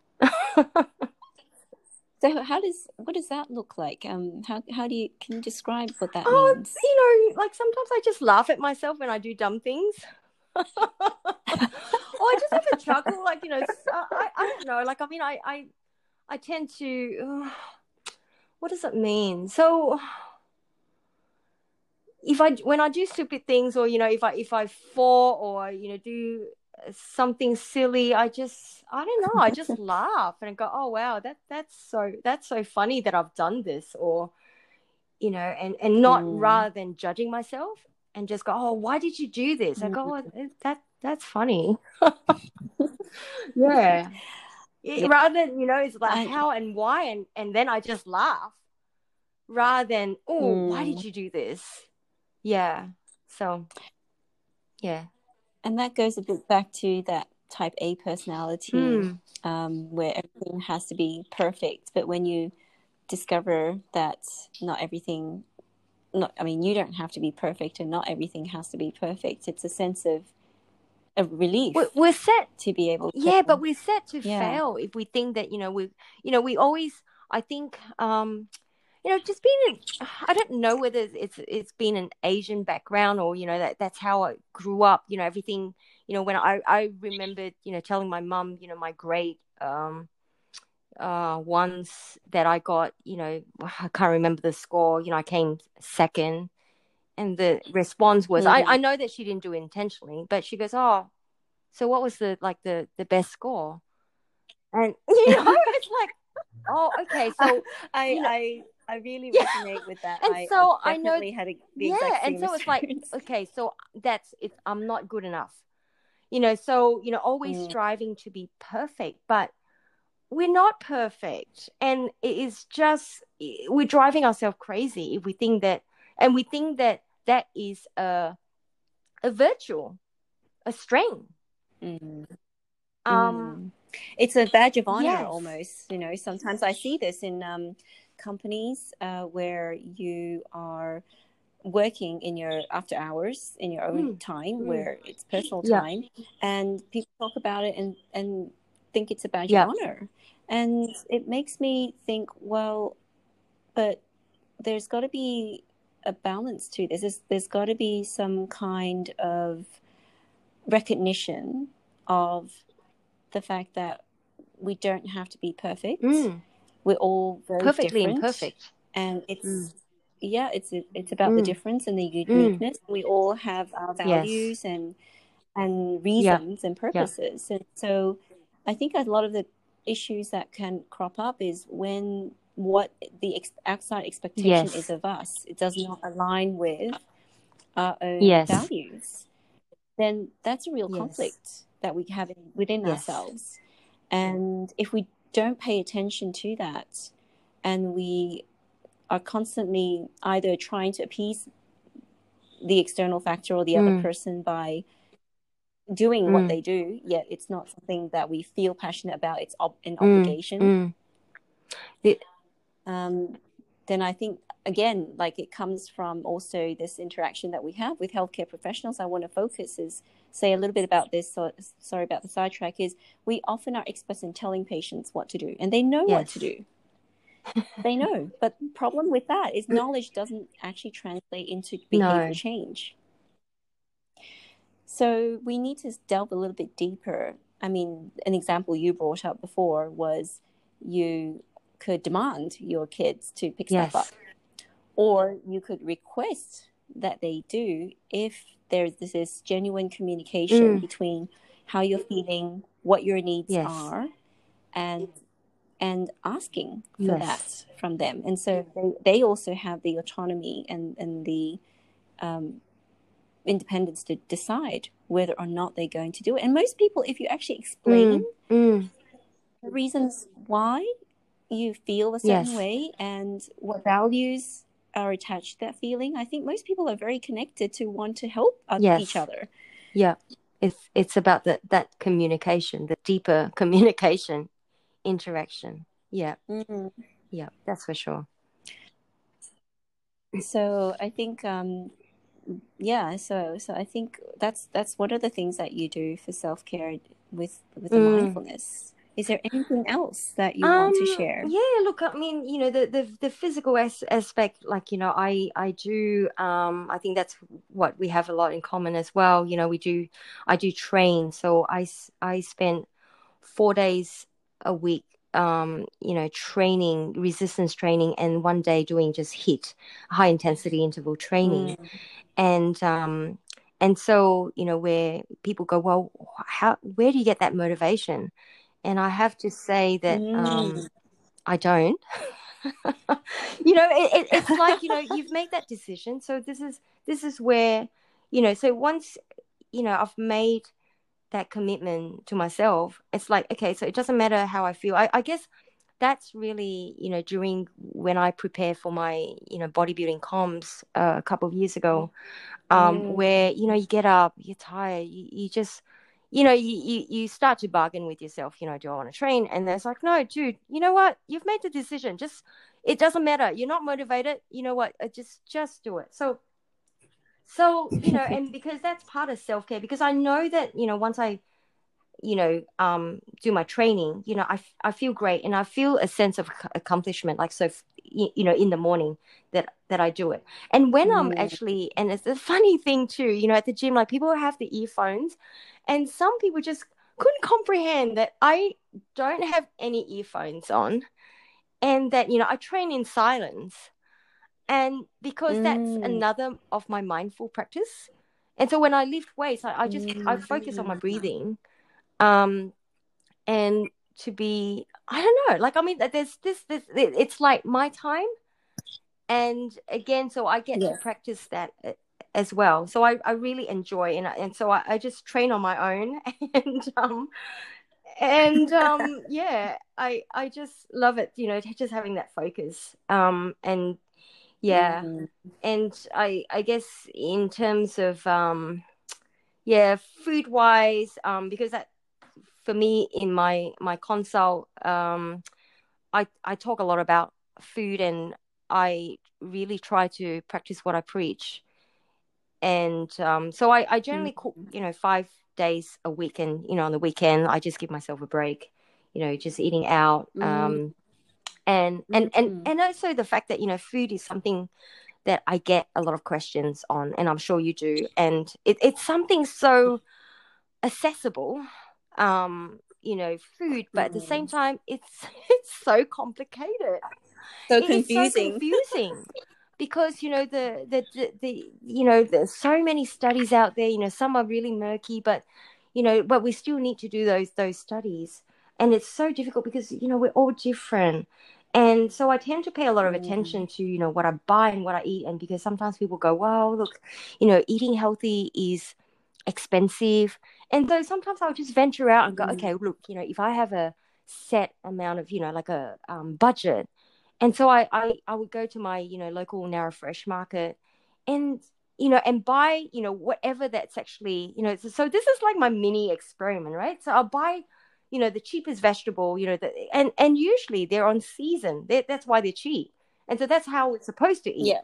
So how does what does that look like? Um, how how do you can you describe what that Oh, means? you know, like sometimes I just laugh at myself when I do dumb things. Or I just have a chuckle, like, you know, I, I don't know. Like, I mean, I, I, I tend to, uh, what does it mean? So if I when I do stupid things, or you know, if I if I fall, or you know, do something silly, I just I don't know, I just laugh and go, oh wow, that that's so that's so funny that I've done this, or you know, and and not Mm. rather than judging myself and just go, oh, why did you do this? I go, oh, that that's funny. Yeah. It, Yeah. rather than, you know, it's like I, how and why, and and then I just laugh rather than, oh, why did mm. you do this? Yeah. So yeah. And that goes a bit back to that type A personality, Mm. um, where everything has to be perfect. But when you discover that not everything, not I mean, you don't have to be perfect, and not everything has to be perfect. It's a sense of a relief We're, we're set. to be able to. Yeah, but we're set to Yeah. fail if we think that, you know, we, you know, we always, I think, um, you know, just being, in, I don't know whether it's it's been an Asian background, or, you know, that that's how I grew up, you know, everything, you know, when I, I remembered, you know, telling my mum, you know, my grade, um, uh, ones that I got, you know, I can't remember the score, you know, I came second. And the response was, Mm-hmm. I, I know that she didn't do it intentionally, but she goes, oh, so what was the, like the, the best score? And, you know, it's like, oh, okay. So, I, you know, I, I really yeah. resonate with that. And I, so I I know, definitely had a, the yeah. exact And same so it's like, experience. okay, so that's it. I'm not good enough, you know, so, you know, always Mm. striving to be perfect, but we're not perfect. And it is just, we're driving ourselves crazy if we think that, and we think that that is a, a virtue, a strength. Mm. Um, Mm. It's a badge of honor, yes. almost. You know, sometimes I see this in um, companies uh, where you are working in your after hours in your own Mm. time, Mm. where it's personal Yeah. time, and people talk about it and and think it's a badge Yeah. of honor, and it makes me think, well, but there's got to be a balance to this. There's, there's got to be some kind of recognition of the fact that we don't have to be perfect. Mm. We're all very Perfectly different, imperfect. and it's Mm. yeah, it's it's about Mm. the difference and the Mm. uniqueness. We all have our Yes. values and and Yeah. reasons and Yeah. purposes, and so I think a lot of the issues that can crop up is when what the ex- outside expectation Yes. is of us, it does not align with our own Yes. values. Then that's a real Yes. conflict that we have in, within Yes. ourselves. And if we don't pay attention to that, and we are constantly either trying to appease the external factor or the other Mm. person by doing Mm. what they do, yet it's not something that we feel passionate about, it's ob- an Mm. obligation, Mm. It, um, then I think, again, like it comes from also this interaction that we have with healthcare professionals. I want to focus is say a little bit about this. So, sorry about the sidetrack. Is we often are experts in telling patients what to do, and they know yes. what to do. They know. But the problem with that is knowledge doesn't actually translate into behavior No. change. So we need to delve a little bit deeper. I mean, an example you brought up before was you could demand your kids to pick Yes. stuff up, or you could request that they do if there's this, this genuine communication Mm. between how you're feeling, what your needs Yes. are, and and asking for Yes. that from them. And so they, they also have the autonomy and, and the um, independence to decide whether or not they're going to do it. And most people, if you actually explain Mm. Mm. the reasons why you feel a certain Yes. way and what values are attached to that feeling, I think most people are very connected to want to help Yes. each other. Yeah. It's it's about that that communication, the deeper communication, interaction. Yeah. Mm. Yeah, that's for sure. So I think um yeah, so so I think that's that's one of the things that you do for self-care with with the Mm. mindfulness. Is there anything else that you want to Um, share? yeah, look, I mean, you know, the the, the physical as- aspect, like, you know, I I do, um, I think that's what we have a lot in common as well. You know, we do, I do train, so I s- I spent four days a week, um, you know, training, resistance training, and one day doing just HIIT, high intensity interval training, Mm. and um, and so, you know, where people go, well, how, where do you get that motivation? And I have to say that um, Mm. I don't. You know, it, it, it's like, you know, you've made that decision. So this is this is where, you know, so once, you know, I've made that commitment to myself, it's like, okay, so it doesn't matter how I feel. I, I guess that's really, you know, during when I prepare for my, you know, bodybuilding comms uh, a couple of years ago, um, Mm. where, you know, you get up, you're tired, you, you just, you know, you, you, you start to bargain with yourself, you know, do I want to train? And there's like, no, dude, you know what? You've made the decision. Just, it doesn't matter. You're not motivated. You know what? Uh, Just, just do it. So, so, you know, and because that's part of self-care, because I know that, you know, once I, you know, um, do my training, you know, I, I feel great and I feel a sense of accomplishment. Like, so, you, you know, in the morning that, that I do it. And when I'm Mm. actually, and it's a funny thing too, you know, at the gym, like people have the earphones and some people just couldn't comprehend that I don't have any earphones on and that, you know, I train in silence. And because that's Mm. another of my mindful practice. And so when I lift weights, I, I just, I focus on my Mm. breathing. Um, and to be, I don't know, like, I mean, there's this this it's like my time, and again, so I get to Yes. practice that uh, as well. So I, I really enjoy, and and so I, I just train on my own. and um and um yeah, I I just love it, you know, just having that focus. Um and yeah, Mm. and I I guess in terms of um yeah, food wise, um because that, for me in my my consult, um I I talk a lot about food, and I really try to practice what I preach. And um so I I generally cook, Mm. you know, five days a week, and you know, on the weekend I just give myself a break, you know, just eating out. Mm. um and and and Mm. and also the fact that, you know, food is something that I get a lot of questions on, and I'm sure you do, and it, it's something so accessible, um you know, food, but at the same Mm. time it's it's so complicated. So It is so confusing. confusing because, you know, the, the the the you know, there's so many studies out there, you know, some are really murky, but you know, but we still need to do those those studies, and it's so difficult because, you know, we're all different. And so I tend to pay a lot of Mm. attention to, you know, what I buy and what I eat. And because sometimes people go, well, look, you know, eating healthy is expensive. And so sometimes I'll just venture out and go, Mm. okay, look, you know, if I have a set amount of, you know, like a um, budget. And so I, I, I would go to my, you know, local Narrow Fresh market and, you know, and buy, you know, whatever that's actually, you know, so, so this is like my mini experiment, right? So I'll buy, you know, the cheapest vegetable, you know, the, and, and usually they're on season. They're, that's why they're cheap. And so that's how it's supposed to eat. Yeah.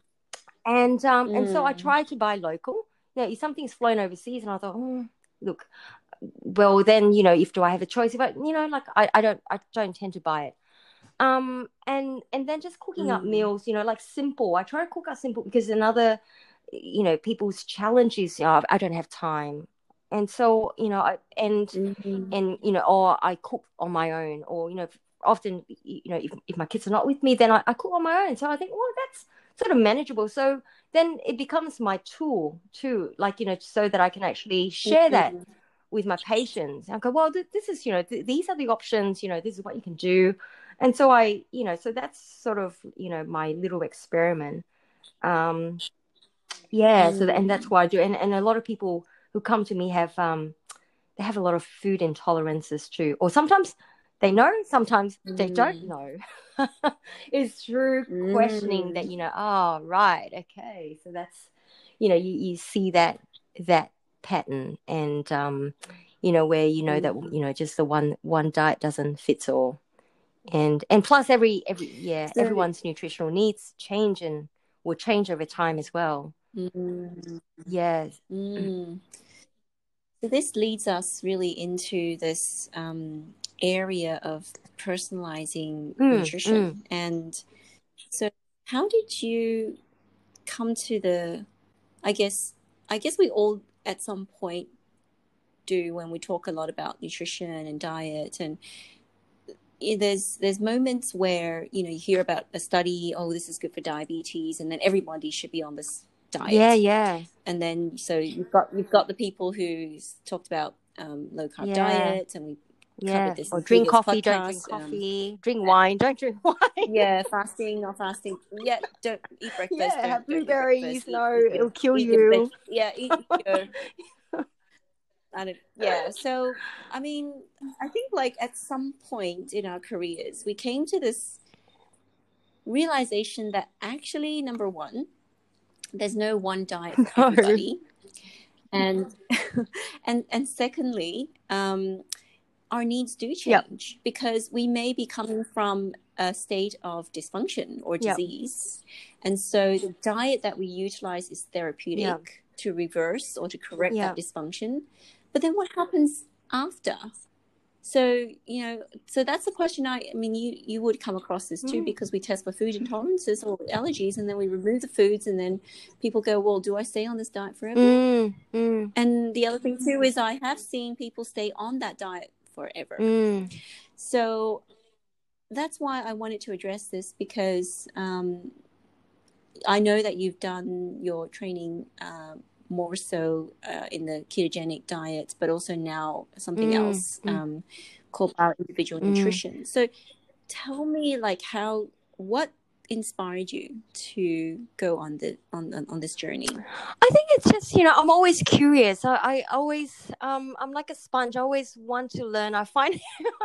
And um and so I Mm. tried to buy local. You know, if something's flown overseas, and I thought, oh, look, well then, you know, if do I have a choice? If I, you know, like I, I don't I don't tend to buy it. Um, and and then just cooking up Mm. meals, you know, like simple. I try to cook up simple because another, you know, people's challenge is, you know, I don't have time, and so you know, I, and Mm. and you know, or I cook on my own, or you know, often, you know, if if my kids are not with me, then I, I cook on my own. So I think, well, that's sort of manageable. So then it becomes my tool too, like you know, so that I can actually share that Mm. with my patients. I go, well, th- this is, you know, th- these are the options, you know, this is what you can do. And so I, you know, so that's sort of, you know, my little experiment. Um, yeah. So, and that's Mm. why I do. And, and a lot of people who come to me have, um, they have a lot of food intolerances too. Or sometimes they know, sometimes they don't Mm. know. It's through questioning that, Mm. you know, oh, right. Okay. So that's, you know, you, you see that, that pattern, and, um, you know, where, you know, that, Mm. you know, just the one, one diet doesn't fit all. And, and plus every, every, yeah, So, everyone's nutritional needs change and will change over time as well. mm. Yes. Mm. So this leads us really into this um, area of personalizing Mm, mm. nutrition. And so, how did you come to the? I guess I guess we all at some point do when we talk a lot about nutrition and diet, and there's there's moments where you know you hear about a study, oh, this is good for diabetes, and then everybody should be on this Yeah, diet. yeah, And then so you've got you've got the people who talked about um, low carb yeah. diet, and we covered Yeah. this in Or the drink previous coffee, don't drink podcast. Um, coffee. Drink wine, don't drink wine. yeah, fasting, not fasting. Yeah, don't eat breakfast. Yeah, have Don't don't eat blueberries. breakfast. Eat No, eat your it'll kill eat your veg. you. Yeah, eat your. I don't, yeah. So I mean, I think like at some point in our careers, we came to this realization that actually, number one, there's no one diet for No. everybody, and and and secondly, um, our needs do Yep. change because we may be coming from a state of dysfunction or Yep. disease, and so the diet that we utilize is Yep. therapeutic to reverse or to correct that Yep. dysfunction. But then what happens after? So, you know, so that's the question. I, I mean, you, you would come across this too, Mm. because we test for food intolerances or allergies, and then we remove the foods, and then people go, well, do I stay on this diet forever? Mm. Mm. And the other thing too is I have seen people stay on that diet forever. Mm. So that's why I wanted to address this, because um, I know that you've done your training uh, more so uh, in the ketogenic diet, but also now something Mm. else Mm. um, called our individual Mm. nutrition. So tell me, like, how, what inspired you to go on the on on this journey? I think it's just, you know, I'm always curious. I, I always, um, I'm like a sponge. I always want to learn. I find,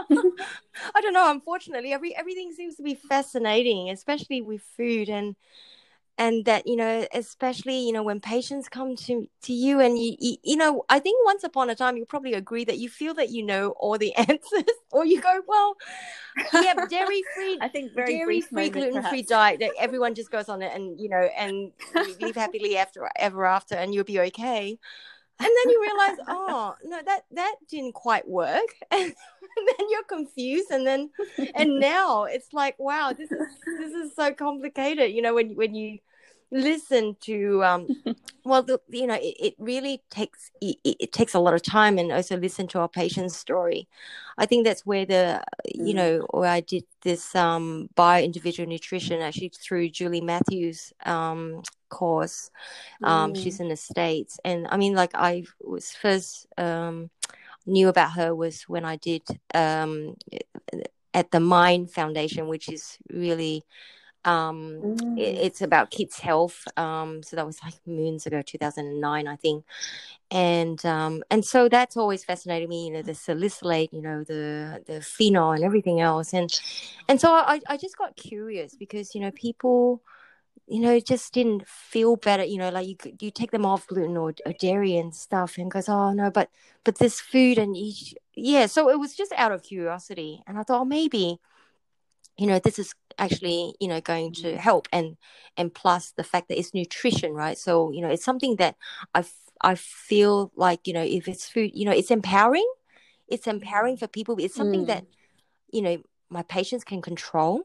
I don't know. Unfortunately, every everything seems to be fascinating, especially with food. and and that, you know, especially, you know, when patients come to to you, and you, you you know, I think once upon a time you probably agree that you feel that you know all the answers, or you go, well, yep, dairy free, I think very dairy brief free, moment, gluten free perhaps. diet that everyone just goes on it, and you know, and you live happily after ever after, and you'll be okay. And then you realize, oh no, that that didn't quite work, and, and then you're confused, and then and now it's like, wow, this is this is so complicated. You know, when when you listen to um, well, the, you know, it, it really takes it, it takes a lot of time, and also listen to our patient's story. I think that's where the you Mm. know, where I did this um bio individual nutrition actually through Julie Matthews um course. Um, she's Mm. in the States, and I mean, like I was first um knew about her was when I did um at the Mind Foundation, which is really um it, Mm. it's about kids' health. Um, so that was like moons ago, two thousand nine, I think. And um and so that's always fascinated me, you know, the salicylate, you know, the the phenol and everything else. And and so I I just got curious because, you know, people, you know, just didn't feel better, you know, like you you take them off gluten or, or dairy and stuff, and goes, oh no, but but this food, and you, yeah. So it was just out of curiosity, and I thought, oh, maybe, you know, this is actually, you know, going to help. and and plus the fact that it's nutrition, right? So, you know, it's something that I f- I feel like, you know, if it's food, you know, it's empowering. It's empowering for people. It's something that, Mm. you know, my patients can control,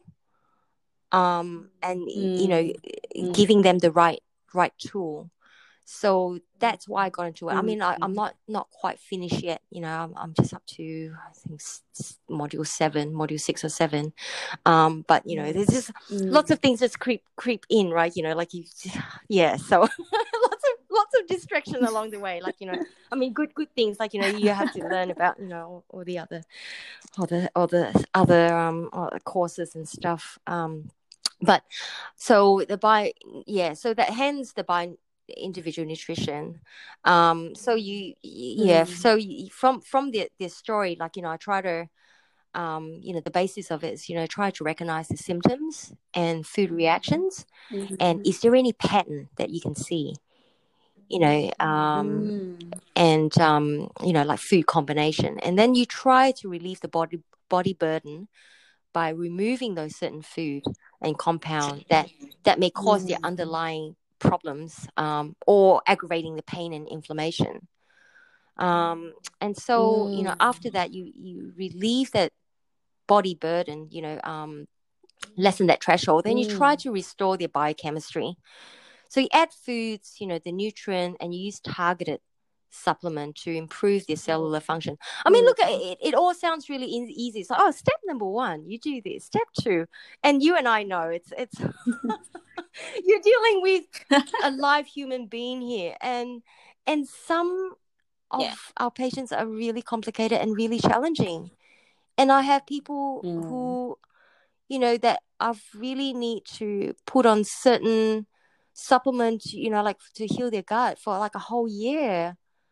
um, and Mm. you know, Mm. giving them the right right tool. So that's why I got into it. I Mm. mean, I, I'm not not quite finished yet. You know, I'm, I'm just up to, I think, s- s- module seven, module six or seven. Um, but you know, there's just Mm. lots of things just creep creep in, right? You know, like you, yeah. So lots of lots of distraction along the way. Like, you know, I mean, good good things. Like, you know, you have to learn about, you know, all the other, all the all the other um uh, courses and stuff. Um, but so the by yeah, so that hence the by individual nutrition. Um, so you yeah, Mm. so you, from from the the story, like, you know, I try to um, you know, the basis of it is, you know, try to recognize the symptoms and food reactions, Mm. and is there any pattern that you can see, you know, um, Mm. and um, you know, like food combination, and then you try to relieve the body body burden by removing those certain food and compound that that may cause the Mm. underlying problems, um, or aggravating the pain and inflammation. Um, and so, you know, Mm. after that, you you relieve that body burden, you know, um, lessen that threshold. Then you try Mm. to restore their biochemistry. So you add foods, you know, the nutrient, and you use targeted supplement to improve their cellular function. I mean, Mm. look, it, it all sounds really in- easy. So, oh, step number one, you do this. Step two, and you and I know it's it's you're dealing with a live human being here, and and some Yeah. of our patients are really complicated and really challenging. And I have people Mm. who, you know, that I really need to put on certain supplements, you know, like to heal their gut for like a whole year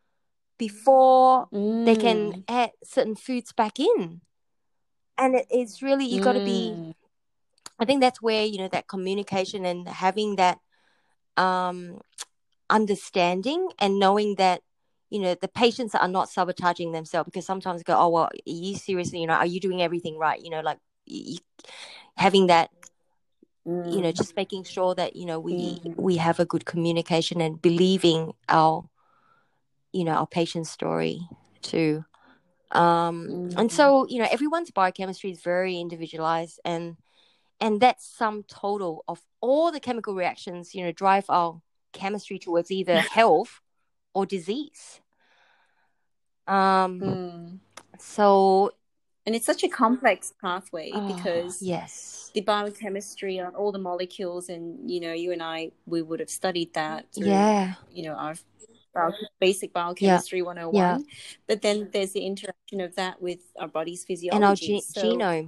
before they can Mm. add certain foods back in. And it, it's really, you got to be, Mm. I think that's where, you know, that communication and having that um, understanding and knowing that, you know, the patients are not sabotaging themselves, because sometimes they go, oh, well, are you seriously, you know, are you doing everything right? You know, like you, having that, you know, Mm. just making sure that, you know, we Mm. we have a good communication and believing our, you know, our patient's story too. Um and Mm. so, you know, everyone's biochemistry is very individualized, and and that sum total of all the chemical reactions, you know, drive our chemistry towards either health or disease. um Mm. so And it's such a complex pathway oh because yes, the biochemistry on all the molecules, and you know, you and I, we would have studied that through, yeah, you know, our bio- basic yeah, biochemistry yeah, one oh one. But then there's the interaction of that with our body's and our physiology. ge- So genome.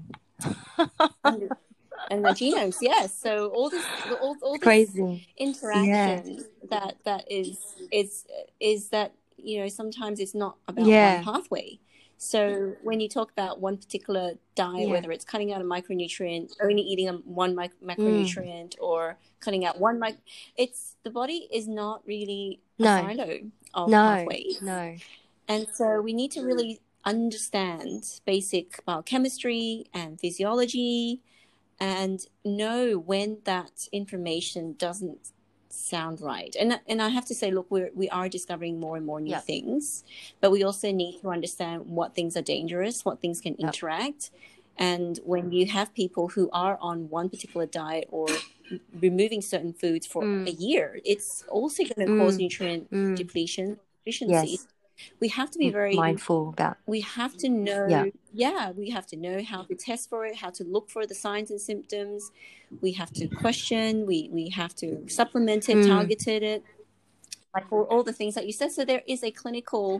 and, and the genomes, yes. So all this, all, all It's this crazy. Yeah, interaction that that is is is that, you know, sometimes it's not about one yeah, pathway. So when you talk about one particular diet, yeah. whether it's cutting out a micronutrient, only eating a, one mic- Mm. macronutrient, or cutting out one mic, it's the body is not really a No, silo of no, pathways, no. and so we need to really understand basic biochemistry and physiology and know when that information doesn't sound right. And and I have to say, look, we're we are discovering more and more new Yep, things, but we also need to understand what things are dangerous, what things can yep. interact. And when you have people who are on one particular diet or removing certain foods for a Mm, year, it's also going to cause mm, nutrient mm. depletion, deficiencies. Yes, We have to be M- very mindful about. we have to Yeah, know, yeah, we have to know how to test for it, how to look for the signs and symptoms. We have to question, we, we have to supplement it, mm, targeted it, like all, all the things that you said. So there is a clinical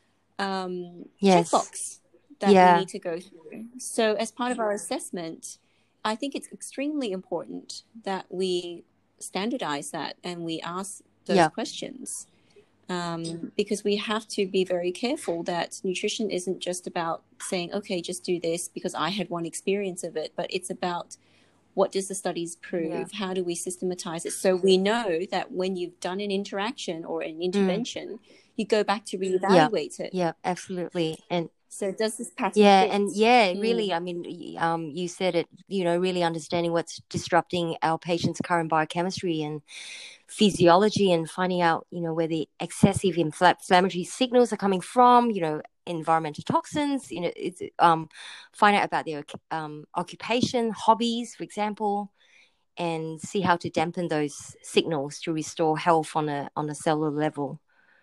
um, yes, checkbox that we yeah, need to go through. So as part of our assessment, I think it's extremely important that we standardize that and we ask those yeah, questions, um, because we have to be very careful that nutrition isn't just about saying, okay, just do this because I had one experience of it, but it's about what does the studies yeah. prove? How do we systematize it? So we know that when you've done an interaction or an Mm, intervention, you go back to yeah, reevaluate it. yeah, absolutely. And So does this pattern Yeah, fit? and yeah, really, Mm. I mean, y- um, you said it, you know, really understanding what's disrupting our patient's current biochemistry and physiology and finding out, you know, where the excessive infl- inflammatory signals are coming from, you know, environmental toxins, you know, it's, um, find out about their um, occupation, hobbies, for example, and see how to dampen those signals to restore health on a on a cellular level.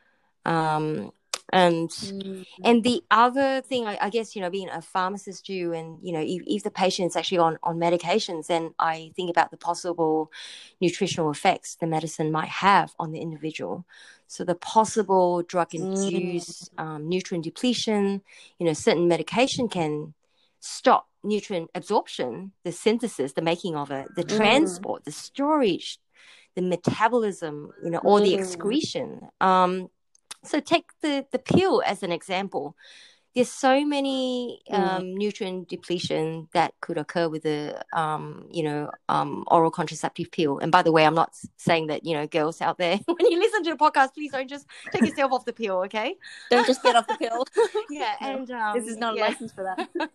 Um, and Mm. and the other thing, I, I guess, you know, being a pharmacist too, and, you know, if, if the patient is actually on, on medications, then I think about the possible nutritional effects the medicine might have on the individual. So the possible Mm. drug-induced um, nutrient depletion, you know, certain medication can stop nutrient absorption, the synthesis, the making of it, the Mm. transport, the storage, the metabolism, you know, or the Mm. excretion. Um, so take the, the pill as an example. There's so many Mm. um, nutrient depletion that could occur with the, um, you know, um, oral contraceptive pill. And by the way, I'm not saying that, you know, girls out there, when you listen to the podcast, please don't just take yourself off the pill, okay? Don't just get off the pill. Yeah, No, and this um, is not a yeah. license for that.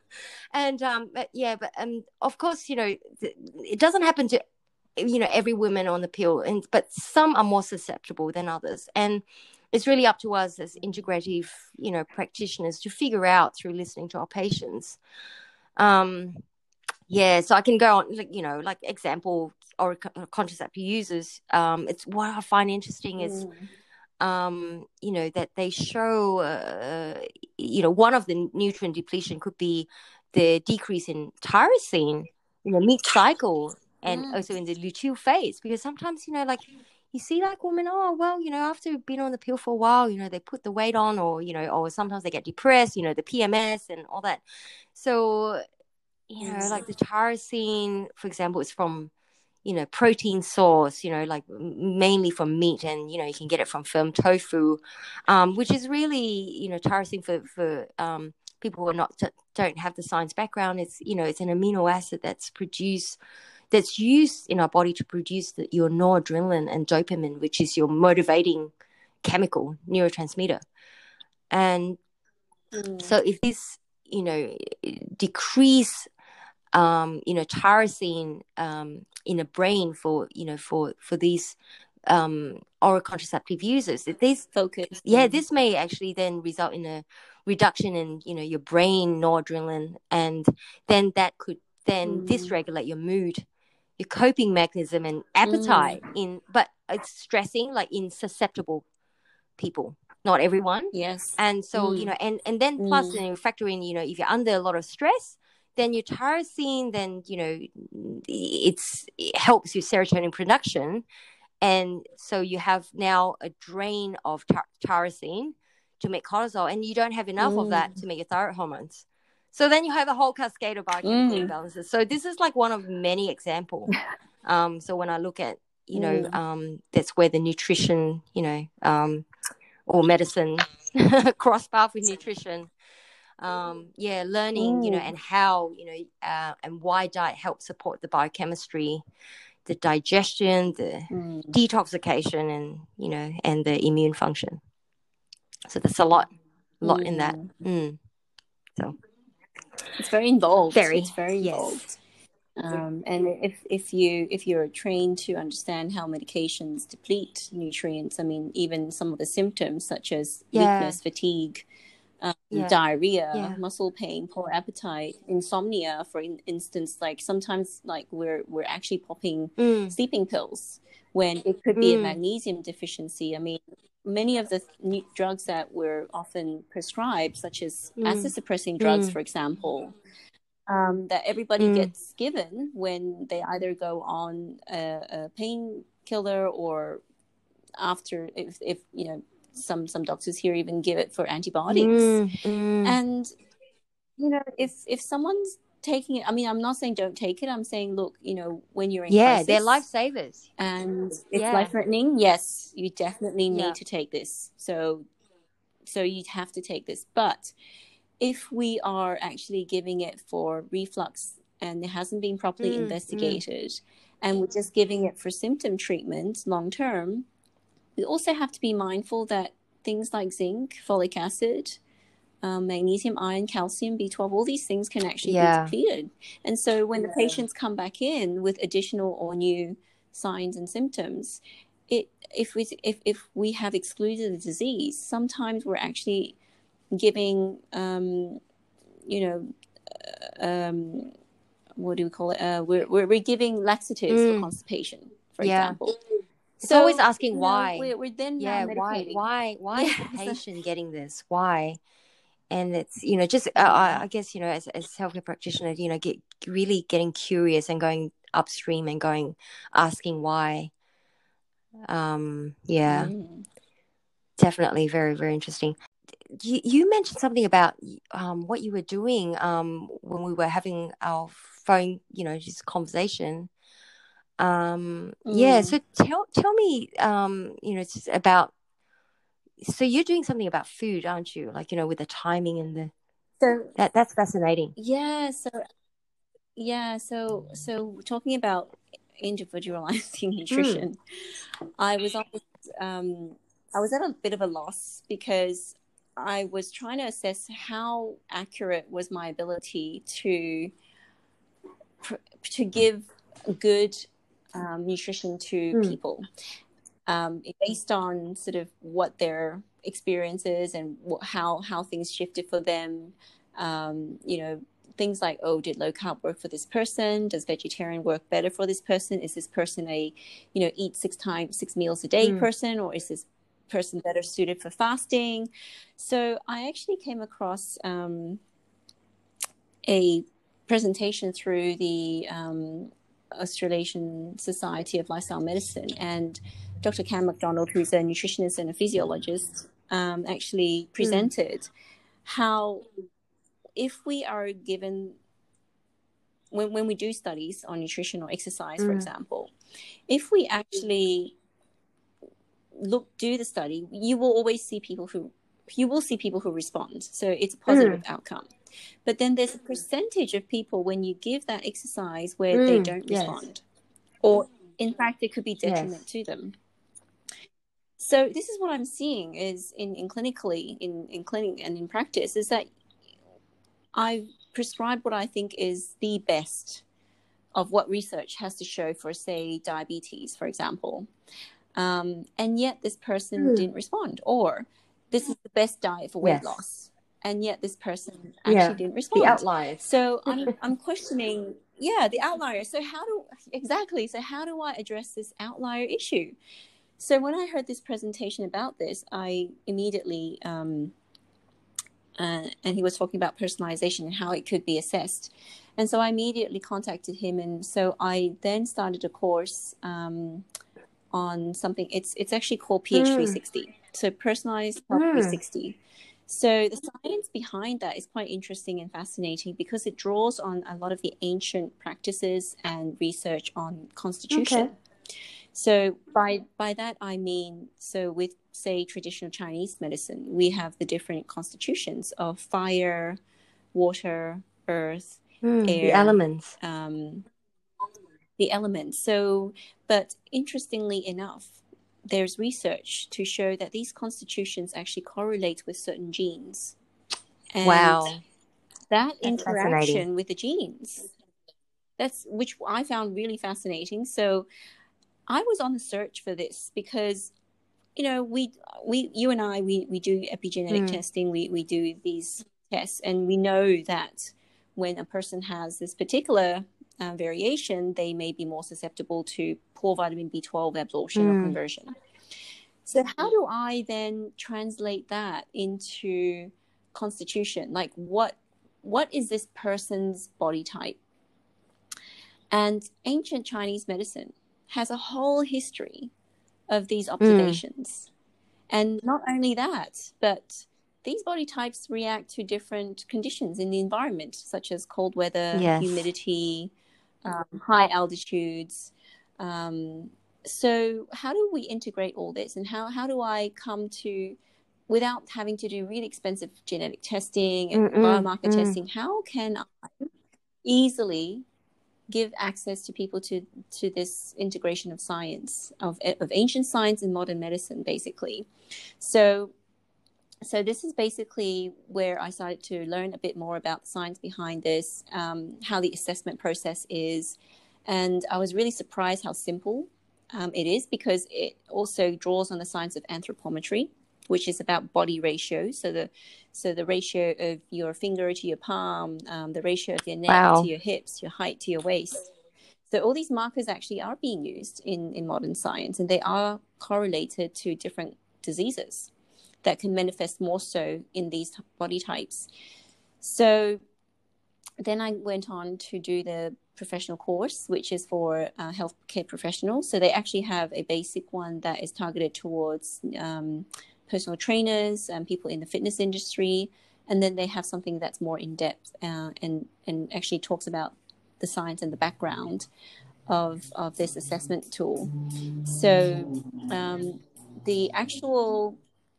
And um, but yeah, but um, of course, you know, th- it doesn't happen to, you know, every woman on the pill, and but some are more susceptible than others, and it's really up to us as integrative, you know, practitioners to figure out through listening to our patients. Um, yeah, so I can go on, like, you know, like example or contraceptive users. Um, it's what I find interesting is, Mm. um, you know, that they show, uh, you know, one of the nutrient depletion could be the decrease in tyrosine in the meat cycle and Mm. also in the luteal phase. Because sometimes, you know, like you see like women, oh, well, you know, after being on the pill for a while, you know, they put the weight on, or, you know, or sometimes they get depressed, you know, the P M S and all that. So, you know, like the tyrosine, for example, is from, you know, protein source, you know, like mainly from meat, and, you know, you can get it from firm tofu, um, which is really, you know, tyrosine for, for um, people who are not, don't have the science background. It's, you know, it's an amino acid that's produced, that's used in our body to produce the, your noradrenaline and dopamine, which is your motivating chemical neurotransmitter. And Mm. so if this, you know, decrease um, you know, tyrosine um, in a brain for, you know, for for these um, oral contraceptive users. This, Focus. yeah, this may actually then result in a reduction in, you know, your brain noradrenaline, and then that could then Mm. dysregulate your mood, your coping mechanism, and Mm. appetite. In, but it's stressing like in susceptible people, not everyone. Yes. And so, you Mm. know, and and then plus, Mm. you know, factor in, you know, if you're under a lot of stress, then your tyrosine, then, you know, it's, it helps your serotonin production, and so you have now a drain of ty- tyrosine to make cortisol, and you don't have enough of that Mm. to make your thyroid hormones. So then you have a whole cascade of biochemical Mm. imbalances. So this is like one of many examples. Um, so when I look at, you know, Mm. um, that's where the nutrition, you know, um, or medicine cross path with nutrition. Um, yeah, learning, you know, Mm. and how, you know, uh, and why diet helps support the biochemistry, the digestion, the Mm. detoxification, and, you know, and the immune function. So there's a lot, lot in that. Mm. Mm. So It's very involved. very, It's very yes, involved. Um, and if if you if you're trained to understand how medications deplete nutrients, I mean, even some of the symptoms such as yeah, weakness, fatigue, um, yeah, diarrhea, yeah, muscle pain, poor appetite, insomnia, for in- instance, like sometimes like we're we're actually popping mm, sleeping pills when it could be a mm, magnesium deficiency. I mean, many of the th- drugs that we're often prescribed, such as mm, acid suppressing drugs, mm, for example, um, that everybody mm, gets given when they either go on a, a painkiller or after, if, if you know, some some doctors here even give it for antibiotics. mm, mm. And you know, if if someone's taking it, I mean, I'm not saying don't take it. I'm saying, look, you know, when you're in Yeah, they're crisis lifesavers. and it's Yeah, life threatening, yes, you definitely yeah, need to take this. So so you have to take this. But if we are actually giving it for reflux and it hasn't been properly mm, mm, investigated, and we're just giving it for symptom treatment long term, we also have to be mindful that things like zinc, folic acid, um, magnesium, iron, calcium, B twelve, all these things can actually Yeah. be depleted. And so when the patients come back in with additional or new signs and symptoms, it if we if, if we have excluded the disease, sometimes we're actually giving, um, you know, um, what do we call it? Uh, we're, we're we're giving laxatives for Mm. constipation, for Yeah. example. It's So always asking you know, why. we're, we're then Yeah, now why, medicating. why, why Yeah, is the so- patient getting this? Why? And it's, you know, just uh, I, I guess, you know, as as healthcare practitioners, you know, get really getting curious and going upstream and going asking why. Um, yeah, Mm. definitely very, very interesting. You you mentioned something about um what you were doing um when we were having our phone, you know, just conversation. Um, yeah, Mm. so tell tell me, um, you know, just about. So you're doing something about food, aren't you? Like, you know, with the timing and the So that that's fascinating. yeah, so yeah, so so talking about individualizing Mm. nutrition, I was on this, um, I was at a bit of a loss because I was trying to assess how accurate was my ability to to give good um, nutrition to Mm. people, um, based on sort of what their experiences and what, how how things shifted for them. Um, you know, things like, oh, did low carb work for this person? Does vegetarian work better for this person? Is this person a, you know, eat six times six meals a day Mm. person, or is this person better suited for fasting? So I actually came across um, a presentation through the um, Australasian Society of Lifestyle Medicine, and Doctor Cam McDonald, who's a nutritionist and a physiologist, um, actually presented mm. how if we are given, when, when we do studies on nutrition or exercise, mm. for example, if we actually look, do the study, you will always see people who, you will see people who respond. So it's a positive mm. outcome. But then there's a percentage of people when you give that exercise where mm. they don't yes. respond. Or in fact, it could be detriment yes. to them. So this is what I'm seeing is in, in clinically, in, in clinic and in practice, is that I've prescribed what I think is the best of what research has to show for, say, diabetes, for example. Um, and yet this person mm. didn't respond. Or this is the best diet for weight yes. loss. And yet this person actually yeah. didn't respond. The outliers. So I'm I'm questioning, yeah, the outlier. So how do, exactly, so how do I address this outlier issue? So when I heard this presentation about this, I immediately, um, uh, and he was talking about personalization and how it could be assessed. And so I immediately contacted him. And so I then started a course um, on something, it's it's actually called P H three sixty. Mm. So Personalized Health mm. three sixty. So the science behind that is quite interesting and fascinating because it draws on a lot of the ancient practices and research on constitution. Okay. So by by that I mean, so with, say, traditional Chinese medicine, we have the different constitutions of fire, water, earth, mm, air, the elements. Um, the elements. So, but interestingly enough, there's research to show that these constitutions actually correlate with certain genes. And wow. that that's interaction with the genes, that's which I found really fascinating. So I was on the search for this because, you know, we, we, you and I, we, we do epigenetic mm. testing. We, we do these tests, and we know that when a person has this particular uh, variation, they may be more susceptible to poor vitamin B twelve absorption mm. or conversion. So how do I then translate that into constitution? Like what, what is this person's body type? And ancient Chinese medicine has a whole history of these observations. Mm. And not only that, but these body types react to different conditions in the environment, such as cold weather, yes. humidity, um, high altitudes. Um, so how do we integrate all this? And how, how do I come to, without having to do really expensive genetic testing and Mm-mm, biomarker mm. testing, how can I easily give access to people to, to this integration of science, of, of ancient science and modern medicine, basically? So so this is basically where I started to learn a bit more about the science behind this, um, how the assessment process is. And I was really surprised how simple um, it is, because it also draws on the science of anthropometry, which is about body ratio. So the so the ratio of your finger to your palm, um, the ratio of your neck to Wow. your hips, your height to your waist. So all these markers actually are being used in, in modern science, and they are correlated to different diseases that can manifest more so in these body types. So then I went on to do the professional course, which is for uh, healthcare professionals. So they actually have a basic one that is targeted towards um, personal trainers and people in the fitness industry. And then they have something that's more in-depth uh, and, and actually talks about the science and the background of, of this assessment tool. So um, the actual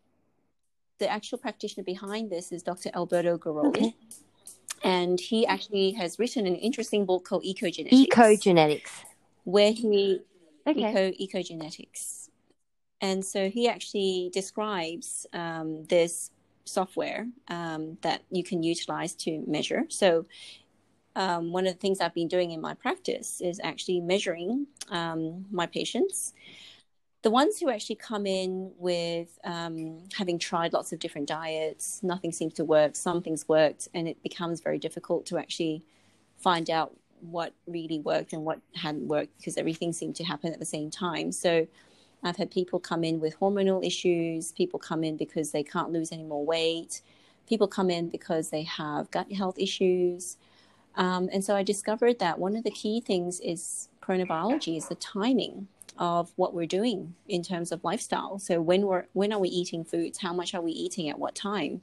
the actual practitioner behind this is Doctor Alberto Garoli. Okay. And he actually has written an interesting book called Ecogenetics. Ecogenetics. Where he, Okay. Eco, Ecogenetics. And so he actually describes um, this software um, that you can utilize to measure. So um, one of the things I've been doing in my practice is actually measuring um, my patients. The ones who actually come in with um, having tried lots of different diets, nothing seems to work, some things worked, and it becomes very difficult to actually find out what really worked and what hadn't worked, because everything seemed to happen at the same time. So I've had people come in with hormonal issues, people come in because they can't lose any more weight, people come in because they have gut health issues. Um, and so I discovered that one of the key things is chronobiology, is the timing of what we're doing in terms of lifestyle. So when we're when are we eating foods? How much are we eating at what time?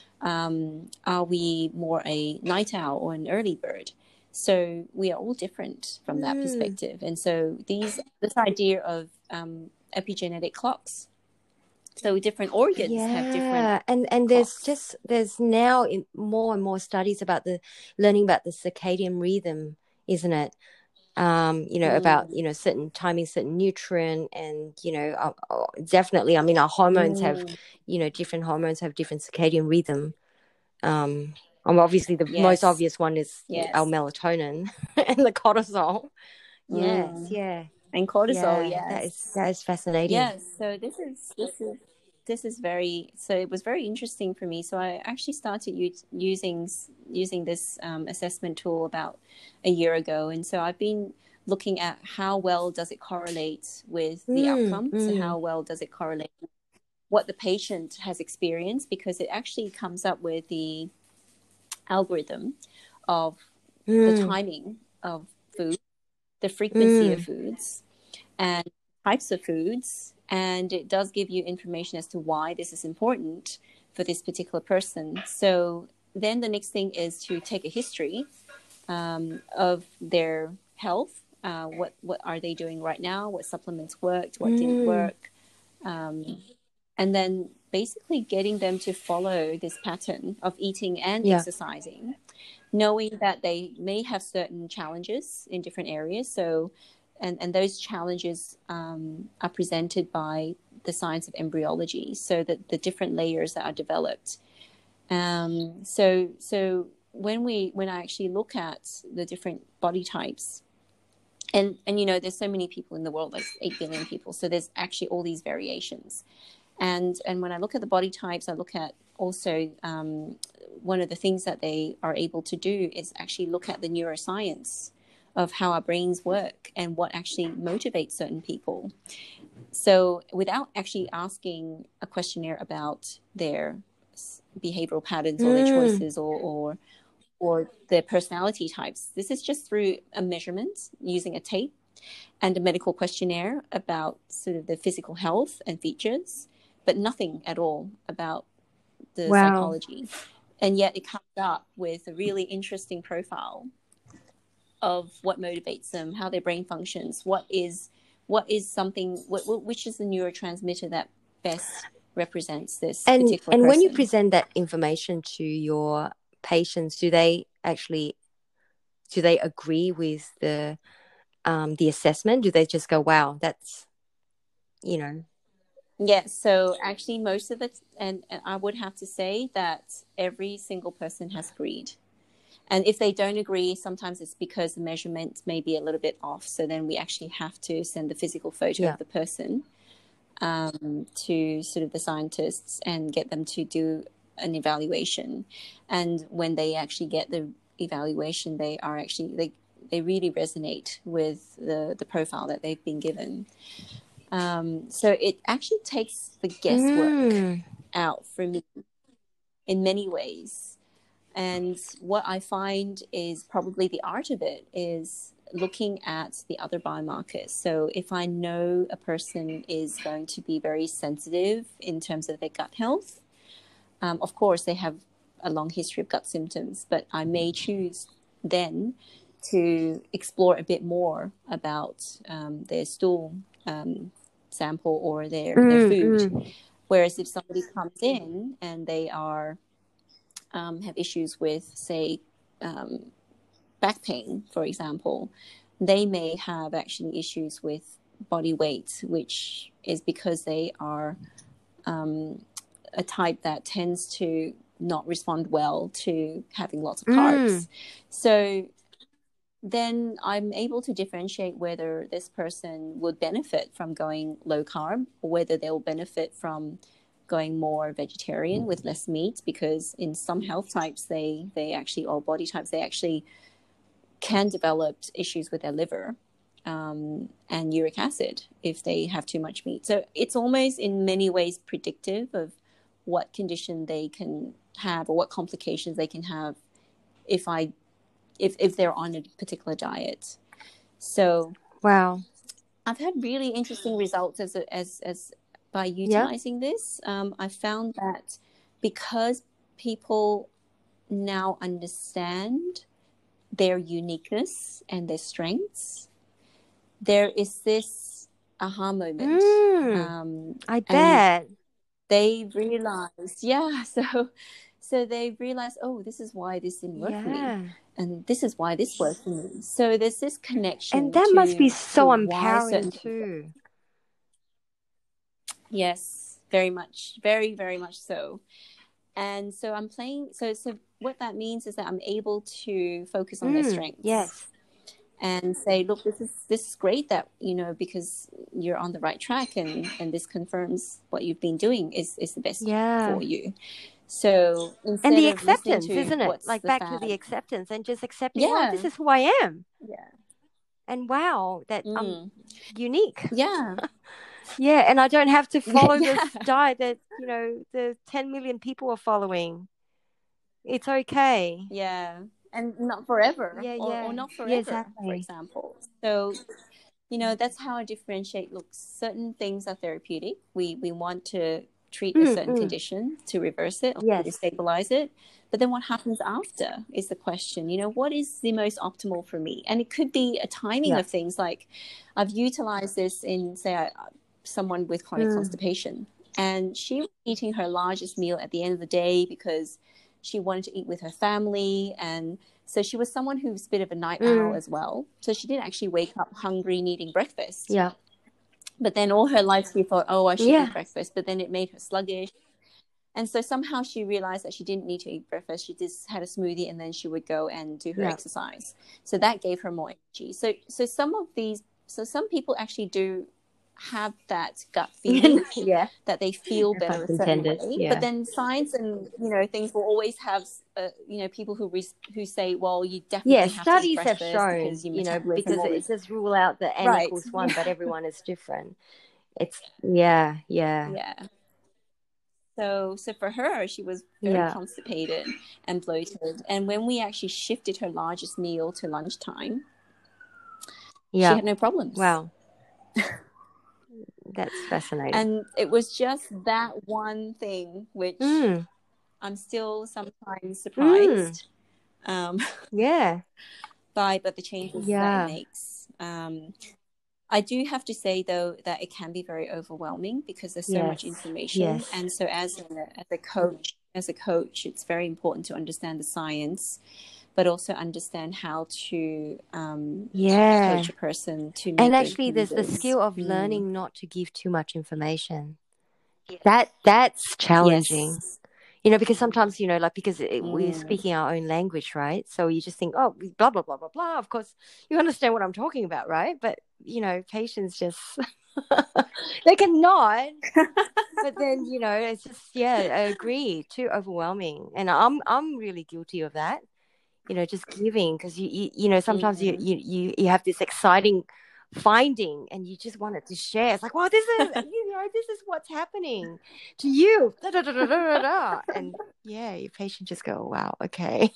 Um, are we more a night owl or an early bird? So we are all different from that Mm. perspective. And so these this idea of um, epigenetic clocks. So different organs Yeah, have different and and there's clocks. just there's now in more and more studies about the learning about the circadian rhythm, isn't it? Um, you know, about, Mm. you know, certain timing, certain nutrient, and, you know, uh, uh, definitely, I mean, our hormones have, Mm. you know, different hormones have different circadian rhythm. Um, um, obviously the most Yes. obvious one is Yes. our melatonin and the cortisol. Yes, Mm. yeah. And cortisol, Yeah, yes. that is that is fascinating. Yes. So this is this is this is very so it was very interesting for me. So I actually started u- using using this um, assessment tool about a year ago, and so I've been looking at how well does it correlate with the Mm, outcome. So mm, how well does it correlate with what the patient has experienced, because it actually comes up with the algorithm of the mm, timing of food, the frequency of mm. foods, and types of foods. And it does give you information as to why this is important for this particular person. So then the next thing is to take a history um, of their health. Uh, what what are they doing right now? What supplements worked? What didn't Mm. work? Um, and then basically getting them to follow this pattern of eating and Yeah. exercising, knowing that they may have certain challenges in different areas. So, and, and those challenges um, are presented by the science of embryology, so that the different layers that are developed. Um, so, so when we when I actually look at the different body types, and and you know, there's so many people in the world, like eight billion people. So there's actually all these variations. And and when I look at the body types, I look at also um, one of the things that they are able to do is actually look at the neuroscience of how our brains work and what actually motivates certain people. So without actually asking a questionnaire about their behavioral patterns or their Mm. choices or, or or their personality types, this is just through a measurement using a tape and a medical questionnaire about sort of the physical health and features, but nothing at all about the Wow. psychology. And yet it comes up with a really interesting profile of what motivates them, how their brain functions, what is what is something, what, which is the neurotransmitter that best represents this And particular and person. when you present that information to your patients, do they actually do they agree with the um the assessment? Do they just go, wow, that's, you know? Yes, so actually, most of it, and, and I would have to say that every single person has agreed. And if they don't agree, sometimes it's because the measurement may be a little bit off. So then we actually have to send the physical photo Yeah. of the person um, to sort of the scientists and get them to do an evaluation. And when they actually get the evaluation, they are actually, they, they really resonate with the, the profile that they've been given. Um, so it actually takes the guesswork Mm. out for me in many ways. And what I find is probably the art of it is looking at the other biomarkers. So if I know a person is going to be very sensitive in terms of their gut health, um, of course, they have a long history of gut symptoms, but I may choose then to explore a bit more about um, their stool um, sample or their, Mm, their food. mm. Whereas if somebody comes in and they are um, have issues with, say, um, back pain, for example, they may have actually issues with body weight, which is because they are um, a type that tends to not respond well to having lots of carbs. Mm. So then I'm able to differentiate whether this person would benefit from going low carb or whether they'll benefit from going more vegetarian with less meat, because in some health types they they actually, or body types, they actually can develop issues with their liver um, and uric acid if they have too much meat. So it's almost in many ways predictive of what condition they can have or what complications they can have if I if if they're on a particular diet. So Wow. I've had really interesting results as a, as as by Yeah. utilizing this. Um, I found that because people now understand their uniqueness and their strengths, there is this aha moment. Mm. Um, I and bet. they realized, yeah, so so they realized, oh, this is why this didn't work for me, Yeah. and this is why this worked for me. So there's this connection And that to must be to so why empowering certain too. Yes, very much, very very much so. And so I'm playing. So so what that means is that I'm able to focus on their Mm. strengths. Yes. And say, look, this is this is great that, you know, because you're on the right track, and and this confirms what you've been doing is is the best Yeah. for you. So And instead the of listening acceptance, to isn't it? what's Like the back to the fad, acceptance and just accepting, oh, yeah, this is who I am. yeah, And wow, that I'm mm. unique. yeah, Yeah. And I don't have to yeah, follow yeah, this diet that, you know, the ten million people are following. It's okay. yeah, and not forever, Yeah. or Yeah. or not Yeah, forever, for exactly. example. So, you know, that's how I differentiate. Look, certain things are therapeutic. We we want to treat a Mm, certain mm. condition to reverse it or to Yes. stabilize it. But then what happens after is the question, you know, what is the most optimal for me? And it could be a timing Yeah. of things. Like I've utilized this in, say, I, someone with chronic Mm. constipation, and she was eating her largest meal at the end of the day because she wanted to eat with her family. And so she was someone who was a bit of a night owl Mm. as well. So she didn't actually wake up hungry needing breakfast. Yeah. But then all her life she thought, oh, I should Yeah. eat breakfast. But then it made her sluggish. And so somehow she realized that she didn't need to eat breakfast. She just had a smoothie and then she would go and do her Yeah. exercise. So that gave her more energy. So so some of these, so some people actually do have that gut feeling Yeah. that they feel No better pun a certain intended. way. Yeah. But then science and, you know, things will always have, uh, you know, people who re- who say, well, you Yeah, definitely have to eat studies have breakfast shown, because your you know, metabolism because it always does rule out the N right. equals one, Yeah. but everyone is different. It's yeah, yeah, Yeah. So, so for her, she was very yeah, constipated and bloated. And when we actually shifted her largest meal to lunchtime, she yeah. had no problems. Wow, that's fascinating. And it was just that one thing which Mm. I'm still sometimes Mm. surprised um, Yeah, by, but the changes that it yeah, makes. Um, I do have to say, though, that it can be very overwhelming because there's so much yes, information. yes, And so as a, as a coach, as a coach, it's very important to understand the science, but also understand how to um, yeah. coach a person to And make those actually, there's the changes. skill of Mm. learning not to give too much information. That that's challenging. Yes. You know, because sometimes, you know, like because it, we're Mm. speaking our own language, right? So you just think, oh, blah, blah, blah, blah, blah. Of course, you understand what I'm talking about, right? But, you know, patients just, they can nod. But then, you know, it's just, yeah, I agree, too overwhelming. And I'm I'm really guilty of that, you know, just giving because, you, you, you know, sometimes you, Mm. you, you, you have this exciting finding and you just want it to share. It's like, well, this is, you know, this is what's happening to you. Da, da, da, da, da, da, da. And yeah, your patient just go, wow, okay.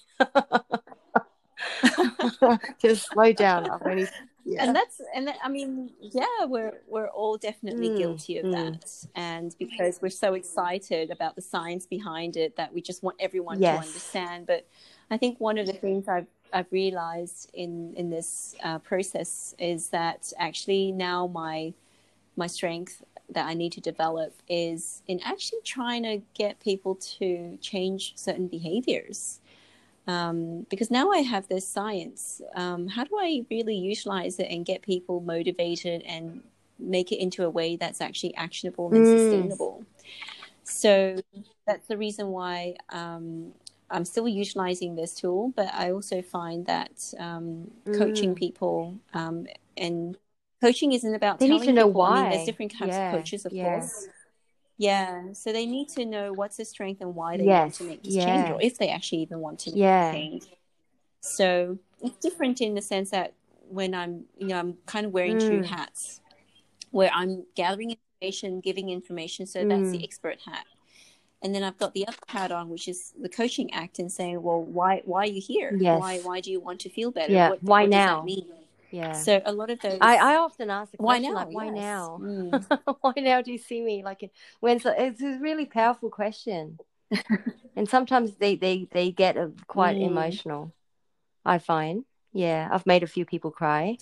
Just slow down. I've only, And yeah. that's and that, I mean, yeah, we're we're all definitely Mm, guilty of mm. that. And because we're so excited about the science behind it that we just want everyone to Yes. understand. But I think one of the things I've I've realized in in this uh, process is that actually now my my strength that I need to develop is in actually trying to get people to change certain behaviors. Um, because now I have this science. Um, how do I really utilize it and get people motivated and make it into a way that's actually actionable and Mm, sustainable? So that's the reason why um, I'm still utilizing this tool, but I also find that um, coaching mm. people um, and coaching isn't about They need to telling know people. I mean, there's why. different types of Yeah, coaches, of yeah. course. Yeah, so they need to know what's their strength and why they want Yes, to make this change, or yeah, if they actually even want to make a yeah. change. So it's different in the sense that when I'm, you know, I'm kind of wearing two Mm, hats, where I'm gathering information, giving information. So that's the mm. expert hat. And then I've got the other hat on, which is the coaching act, and saying, well, why, why are you here? Why, Yes. why do you want to feel better? Yeah. What, Why what does that now? mean? Yeah. So a lot of I, those, I often ask the why question now? like, why Yes. now? Mm. Why now do you see me? Like when it's, it's a really powerful question. And sometimes they, they, they get uh, quite Mm. emotional, I find. Yeah. I've made a few people cry.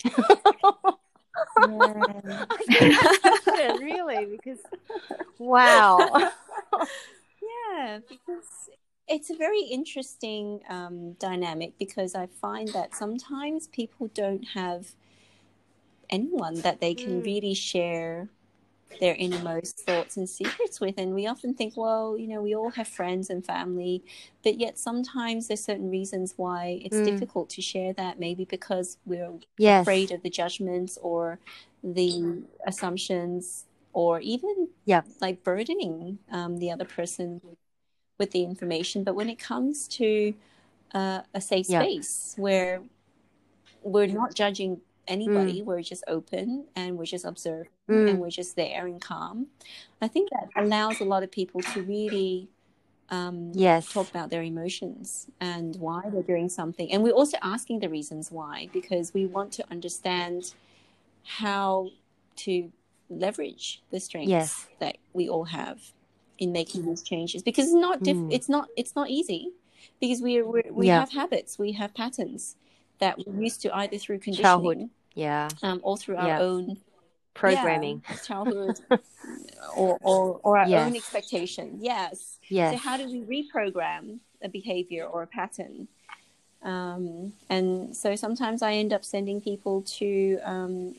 Yeah. Asking that question, really, because wow. Yeah, because it's a very interesting um, dynamic, because I find that sometimes people don't have anyone that they can Mm, really share their innermost thoughts and secrets with. And we often think, well, you know, we all have friends and family, but yet sometimes there's certain reasons why it's mm. difficult to share that, maybe because we're Yes. afraid of the judgments or the assumptions, or even Yep. like burdening um, the other person with the information. But when it comes to uh, a safe Yep. space where we're not judging Mm, anybody, we're just open and we're just observing and mm. we're just there and calm, I think that allows a lot of people to really um, talk Yes. about their emotions and why they're doing something. And we're also asking the reasons why, because we want to understand how to leverage the strengths Yes. that we all have in making these changes, because it's not diff- Mm. it's not it's not easy, because we we we Yep. have habits, we have patterns that we're used to, either through Childhood. conditioning Yeah. um, or through our Yeah. own, yeah, Programming. childhood, or, or or our own Yes. expectation. Yes. So Yes. how do we reprogram a behavior or a pattern? Um, and so sometimes I end up sending people to um,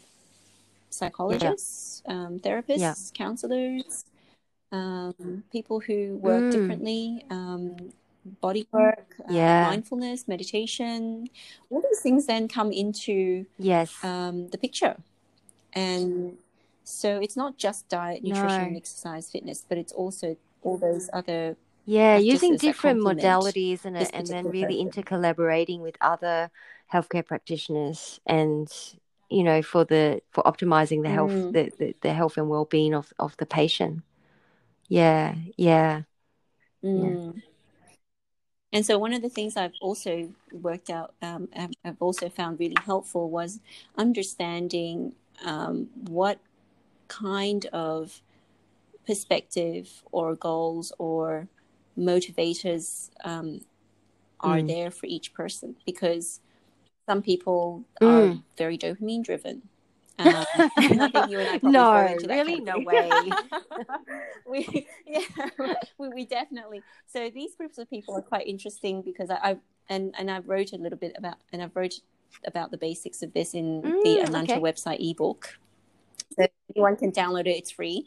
Yeah. psychologists, um, Yeah. therapists, counselors, um, people who work Mm. differently, um, body work, uh, Yeah. mindfulness, meditation. All these things then come into Yes. um, the picture. And so it's not just diet, nutrition, No. exercise, fitness, but it's also all those other Yeah, using practices that different complement modalities and this and then particular really person. intercollaborating with other healthcare practitioners and you know for the for optimizing the health Mm, the, the, the health and well-being of, of the patient. Yeah, yeah, yeah. mm. And so one of the things I've also worked out, um, I've I've also found really helpful, was understanding um, what kind of perspective or goals or motivators um, are Mm. there for each person. Because some people are Mm. very dopamine driven. Um, and I think you and I probably No, fall into that really, no category. way. we, yeah, we, we definitely. So these groups of people are quite interesting, because I, I and and I've wrote a little bit about, and I've wrote about the basics of this in the Mm, Atlanta okay. website ebook. So anyone can download it; it's free.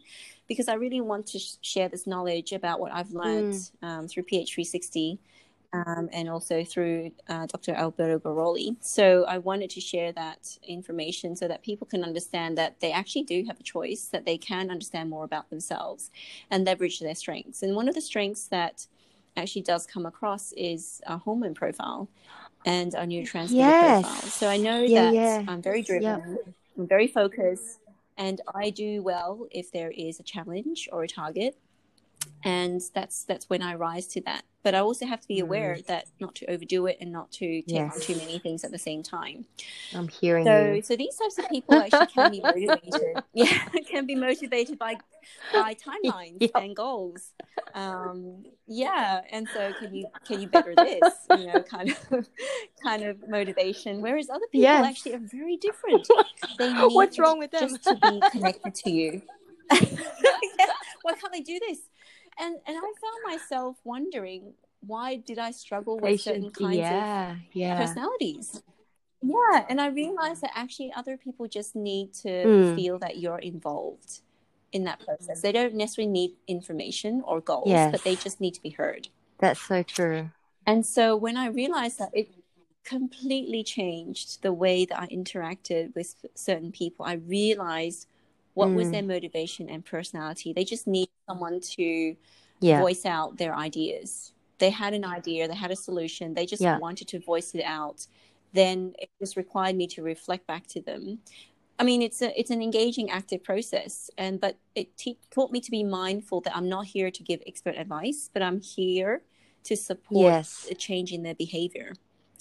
because I really want to sh- share this knowledge about what I've learned Mm. um, through P H three sixty. Um, and also through uh, Doctor Alberto Baroli. So I wanted to share that information so that people can understand that they actually do have a choice, that they can understand more about themselves and leverage their strengths. And one of the strengths that actually does come across is our hormone profile and our neurotransmitter Yes. profile. So I know Yeah, that yeah. I'm very driven, Yep. I'm very focused, and I do well if there is a challenge or a target. And that's that's when I rise to that. But I also have to be aware Mm. that not to overdo it and not to take Yes. on too many things at the same time. I'm hearing So you. so these types of people actually can be motivated. Yeah, can be motivated by by timelines Yep. and goals. Um, yeah, and so can you can you better this? You know, kind of kind of motivation. Whereas other people Yes. actually are very different. They need What's wrong with them? just to be connected to you. Yeah, why can't they do this? And and I found myself wondering, why did I struggle with certain Patient. kinds Yeah, of yeah. personalities? Yeah, and I realized that actually other people just need to Mm. feel that you're involved in that process. They don't necessarily need information or goals, Yes. but they just need to be heard. That's so true. And so when I realized that, it completely changed the way that I interacted with certain people. I realized what was Mm. their motivation and personality. They just need someone to Yeah. voice out their ideas. They had an idea, they had a solution, they just Yeah. wanted to voice it out. Then it just required me to reflect back to them. I mean, it's a it's an engaging, active process, and but it te- taught me to be mindful that I'm not here to give expert advice, but I'm here to support Yes. a change in their behavior.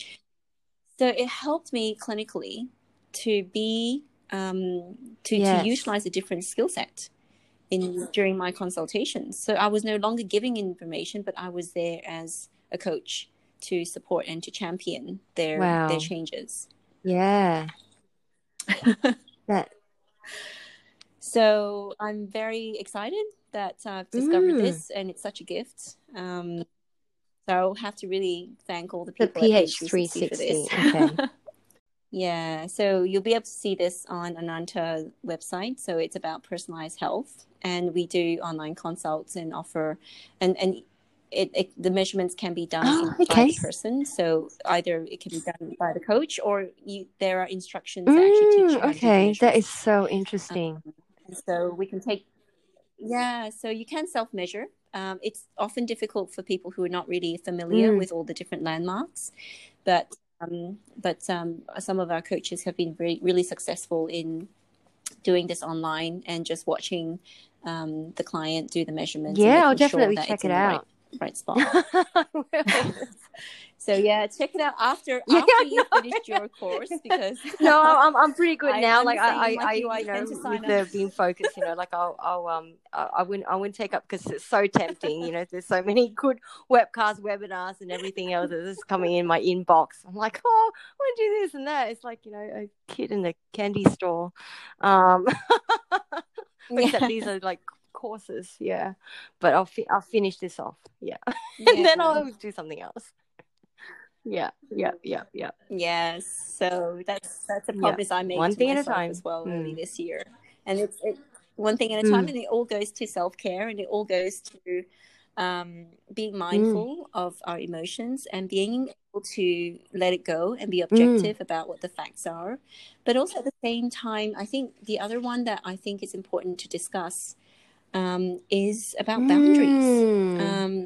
So it helped me clinically to be um, to Yes. to utilize a different skill set in during my consultations. So I was no longer giving information, but I was there as a coach to support and to champion their Wow. their changes. Yeah. That. So I'm very excited that I've discovered Mm. this, and it's such a gift. Um, so I'll have to really thank all the The people at P P H H three three sixty for sixty. this. Okay. Yeah, so you'll be able to see this on Ananta website. So it's about personalized health, and we do online consults and offer, and and it, it the measurements can be done Oh, in, by okay. the person. So either it can be done by the coach, or you, there are instructions that actually teach you Mm. how to do the Okay. That is measurements. so interesting. Um, and so we can take, yeah, so you can self-measure. Um, it's often difficult for people who are not really familiar Mm. with all the different landmarks, but um, but um, some of our coaches have been very, really successful in doing this online and just watching um, the client do the measurements and Yeah, I'll making sure definitely that check it's it in the right out. right spot. I will. So yeah, check it out after Yeah, after I you've know. finished your course, because No, I'm I'm pretty good I, now. I'm Like the same I, I, like I you. I you know, tend to with sign up. the being focused, you know, like I'll, I'll um, I, I wouldn't, I wouldn't take up because it's so tempting. You know, there's so many good webcasts, webinars, and everything else that's just coming in my inbox. I'm like, oh, I want to do this and that. It's like, you know, a kid in the candy store. Um, except Yeah. these are like courses, yeah. But I'll fi- I'll finish this off, yeah, and Yeah. then I'll do something else. Yeah, yeah, yeah, yeah. Yes. So that's that's a Yeah. promise I made One to thing at a myself time. as well early Mm. this year. And it's it, one thing at a time, Mm. and it all goes to self-care, and it all goes to um, being Mm. mindful of our emotions and being able to let it go and be Mm. objective about what the facts are. But also at the same time, I think the other one that I think is important to discuss um, is about boundaries. Mm. Um,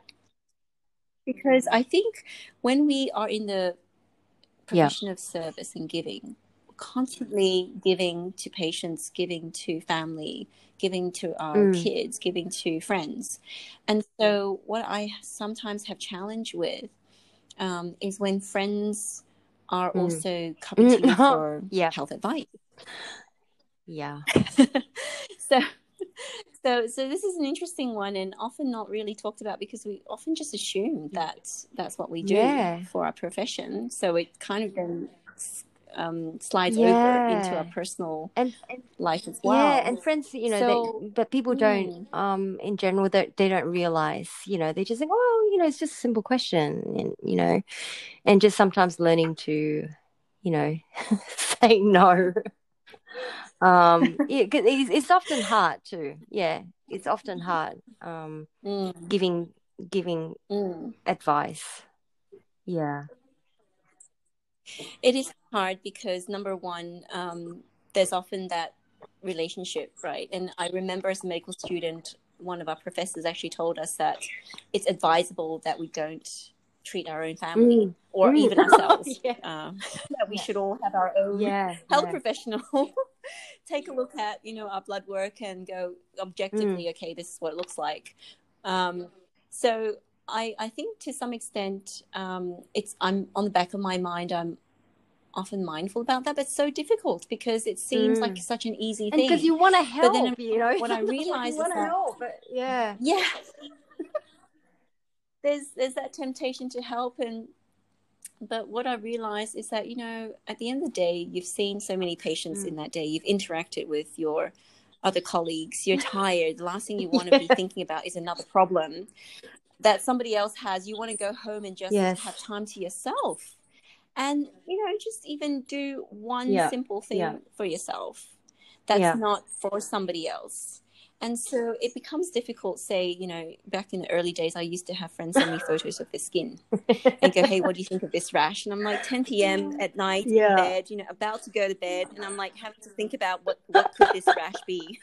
because I think when we are in the Yeah. profession of service and giving, constantly giving to patients, giving to family, giving to our Mm. kids, giving to friends. And so what I sometimes have challenge with um, is when friends are Mm. also coming to you Mm. for Yeah. health advice. Yeah. so so so this is an interesting one, and often not really talked about, because we often just assume that that's what we do Yeah. for our profession. So it kind of then um, slides over into our Yeah. personal And and life as yeah, well. and friends, you know, So they but people don't mm, um in general that they don't realize, you know, they just think, oh, you know, it's just a simple question, and you know, and just sometimes learning to, you know, say no. Um, yeah, 'cause it's, it's often hard too. Yeah, it's often hard. Um, Mm, giving giving mm. advice. Yeah. It is hard because number one, um, there's often that relationship, right? And I remember as a medical student, one of our professors actually told us that it's advisable that we don't treat our own family Mm, or mm. even ourselves. Yeah, Um, that we yeah, should all have our own yeah, health yeah. professional take a look at, you know, our blood work and go Mm, objectively, okay, this is what it looks like. Um, so I, I think to some extent, um, it's I'm on the back of my mind. I'm often mindful about that, but it's so difficult because it seems like mm. such an easy And because thing. you want to But then help, you know, what I you realize is want to that, help, but yeah. yeah, there's there's that temptation to help, and but what I realize is that, you know, at the end of the day, you've seen so many patients in Mm. that day, you've interacted with your other colleagues, you're tired. The last thing you want to be Yeah. thinking about is another problem that somebody else has. You want to go home and just have Yes. time to yourself. And, you know, just even do one Yeah. simple Yeah. thing for yourself that's Yeah. not for somebody else. And so it becomes difficult. Say, you know, back in the early days, I used to have friends send me photos of their skin and go, hey, what do you think of this rash? And I'm like, ten p.m. at night in Yeah. bed, you know, about to go to bed. And I'm like having to think about what, what could this rash be?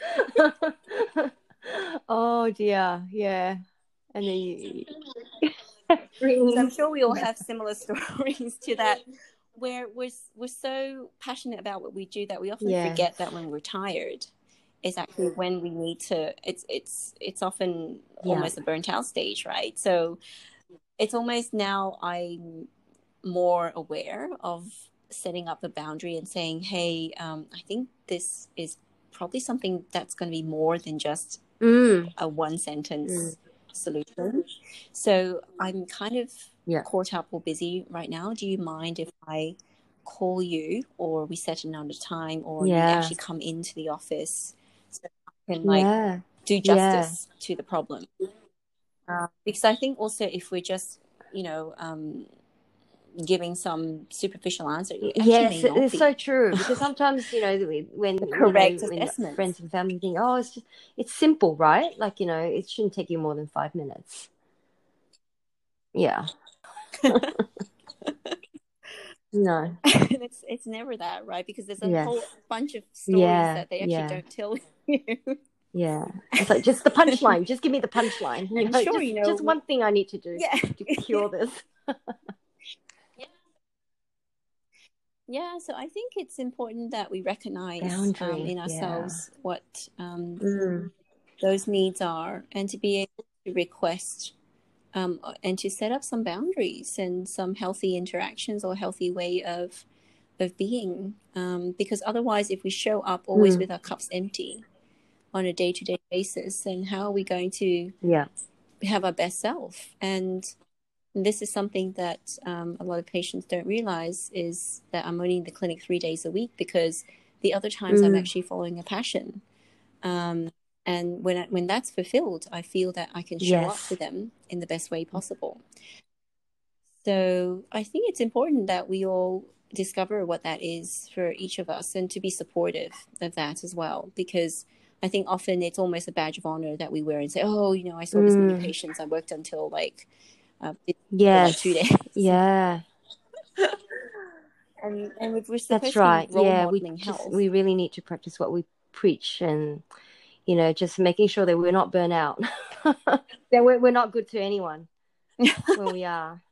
Oh dear. Yeah. And then you So I'm bring. sure we all Yeah. have similar stories to that, where we're, we're so passionate about what we do that we often Yes. forget that when we're tired is actually when we need to, it's, it's, it's often Yeah. almost a burnt out stage, right? So it's almost now I'm more aware of setting up a boundary and saying, hey, um, I think this is probably something that's going to be more than just Mm. a one sentence Mm. solution. So I'm kind of Yeah. caught up or busy right now. Do you mind if I call you, or we set another time, or you Yeah. actually come into the office so I can like Yeah. do Yeah. justice to the problem? Uh, because I think also if we're just, you know, um, giving some superficial answer, it actually Yes, may it- not it's so be true because sometimes, you know, when, the you know, correct when assessment. friends and family think, oh, it's just, it's simple, right? Like, you know, it shouldn't take you more than five minutes. Yeah. No. And it's it's never that, right? Because there's a Yes. whole bunch of stories Yeah. that they actually Yeah. don't tell you. Yeah. It's like just the punchline. Just give me the punchline. You And know, sure, just you know, just one thing I need to do yeah, to cure this. yeah. So I think it's important that we recognize um, Boundary. in Yeah. ourselves what um, Mm. those needs are, and to be able to request um, and to set up some boundaries and some healthy interactions or healthy way of of being. Um, because otherwise, if we show up always Mm. with our cups empty on a day to day basis, then how are we going to Yeah. have our best self? And this is something that um, a lot of patients don't realize, is that I'm only in the clinic three days a week because the other times I'm Mm. actually following a passion. Um, and when I, when that's fulfilled, I feel that I can show up Yes. for them in the best way possible. So I think it's important that we all discover what that is for each of us and to be supportive of that as well, because I think often it's almost a badge of honor that we wear and say, oh, you know, I saw this many Mm. patients. I worked until like, uh, for like two Yes. days. Yeah. And, and we're That's supposed to be right. role Yeah. We modeling just health. we really need to practice what we preach, and you know, just making sure that we're not burnt out. That we're we're not good to anyone when we are.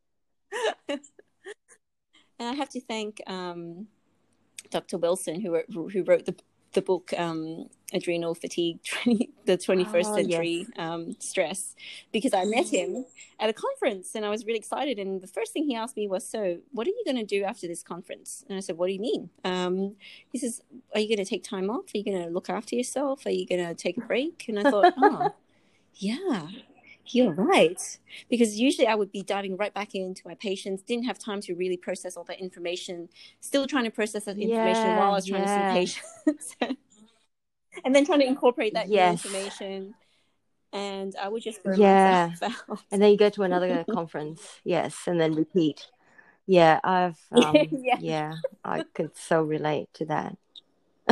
And I have to thank um, Doctor Wilson, who wrote, who wrote the the book um, Adrenal Fatigue, the twenty-first Oh, Century yes. um, Stress, because I met him at a conference and I was really excited. And the first thing he asked me was, so what are you going to do after this conference? And I said, what do you mean? Um, he says, are you going to take time off? Are you going to look after yourself? Are you going to take a break? And I thought, oh, yeah. You're right. Because usually I would be diving right back into my patients, didn't have time to really process all that information, still trying to process that information while I Yeah. was trying Yeah. to see patients. And then trying to incorporate that new Yes. information. And I would just burn Yeah. myself out. And then you go to another conference. Yes. And then repeat. Yeah. I've, um, Yeah. yeah, I could so relate to that.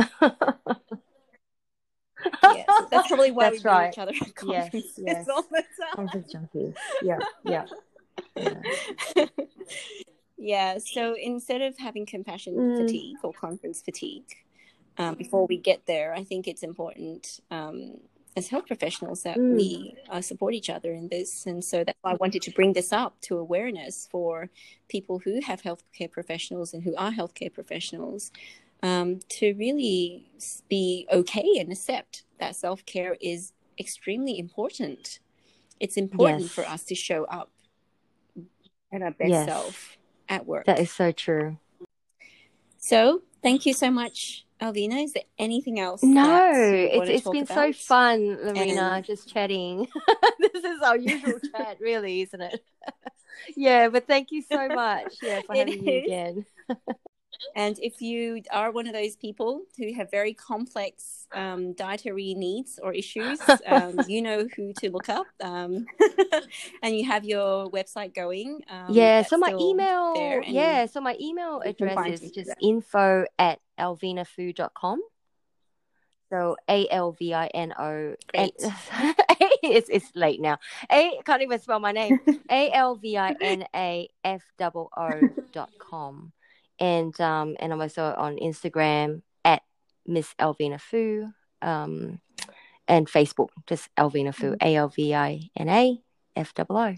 Yeah, so that's probably why That's we right. meet each other at Yes, conferences yes. all the time. Conference junkies. Yeah, yeah. Yeah. Yeah, so instead of having compassion Mm, fatigue or conference fatigue, um, before we get there, I think it's important um, as health professionals that mm, we uh, support each other in this. And so that's why I wanted to bring this up to awareness for people who have healthcare professionals and who are healthcare professionals, um, to really be okay and accept that self-care is extremely important. It's important for yes, us to show up at our best yes. self at work. That is so true. So thank you so much, Alvina. Is there anything else No, that you it's want to it's talk been about? so fun, Lorena, And just chatting. This is our usual chat, really, isn't it? Yeah, but thank you so much, yeah, for it having me is. again. And if you are one of those people who have very complex um, dietary needs or issues, um, you know who to look up. Um, and you have your website going. Um, Yeah, that's so my still there. email, And yeah, so my email you can address find is you just there. info at alvinafood dot com. So A L V I N O, and Great. it's it's late now. A can't even spell my name. A L V I N A F O O dot com, and um and I'm also on Instagram at Miss Alvina Fu, um, and Facebook just Alvina Fu, A L V I N A F O O.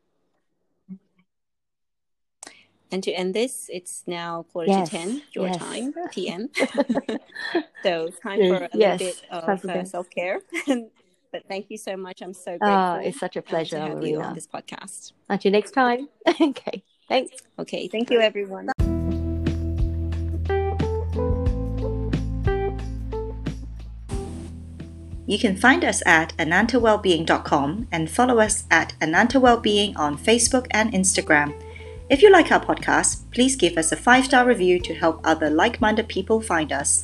And to end this, it's now quarter Yes, to ten your yes. time, P M. So it's time Yes, for a little yes, bit time of for uh, bed. self-care. But thank you so much. I'm so Ah, grateful it's such a uh, to pleasure, have you on Lorena. this podcast. Until next time. Okay, thanks. Okay, thank you, everyone. You can find us at ananta wellbeing dot com and follow us at Ananta Wellbeing on Facebook and Instagram. If you like our podcast, please give us a five-star review to help other like-minded people find us.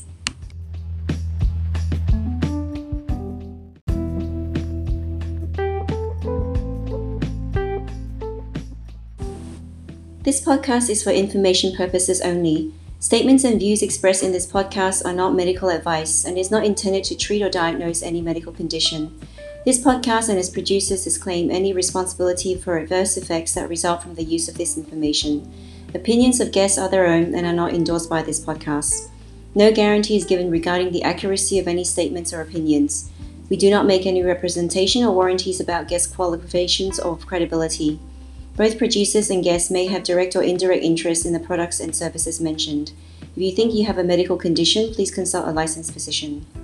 This podcast is for information purposes only. Statements and views expressed in this podcast are not medical advice and is not intended to treat or diagnose any medical condition. This podcast and its producers disclaim any responsibility for adverse effects that result from the use of this information. Opinions of guests are their own and are not endorsed by this podcast. No guarantee is given regarding the accuracy of any statements or opinions. We do not make any representation or warranties about guest qualifications or credibility. Both producers and guests may have direct or indirect interest in the products and services mentioned. If you think you have a medical condition, please consult a licensed physician.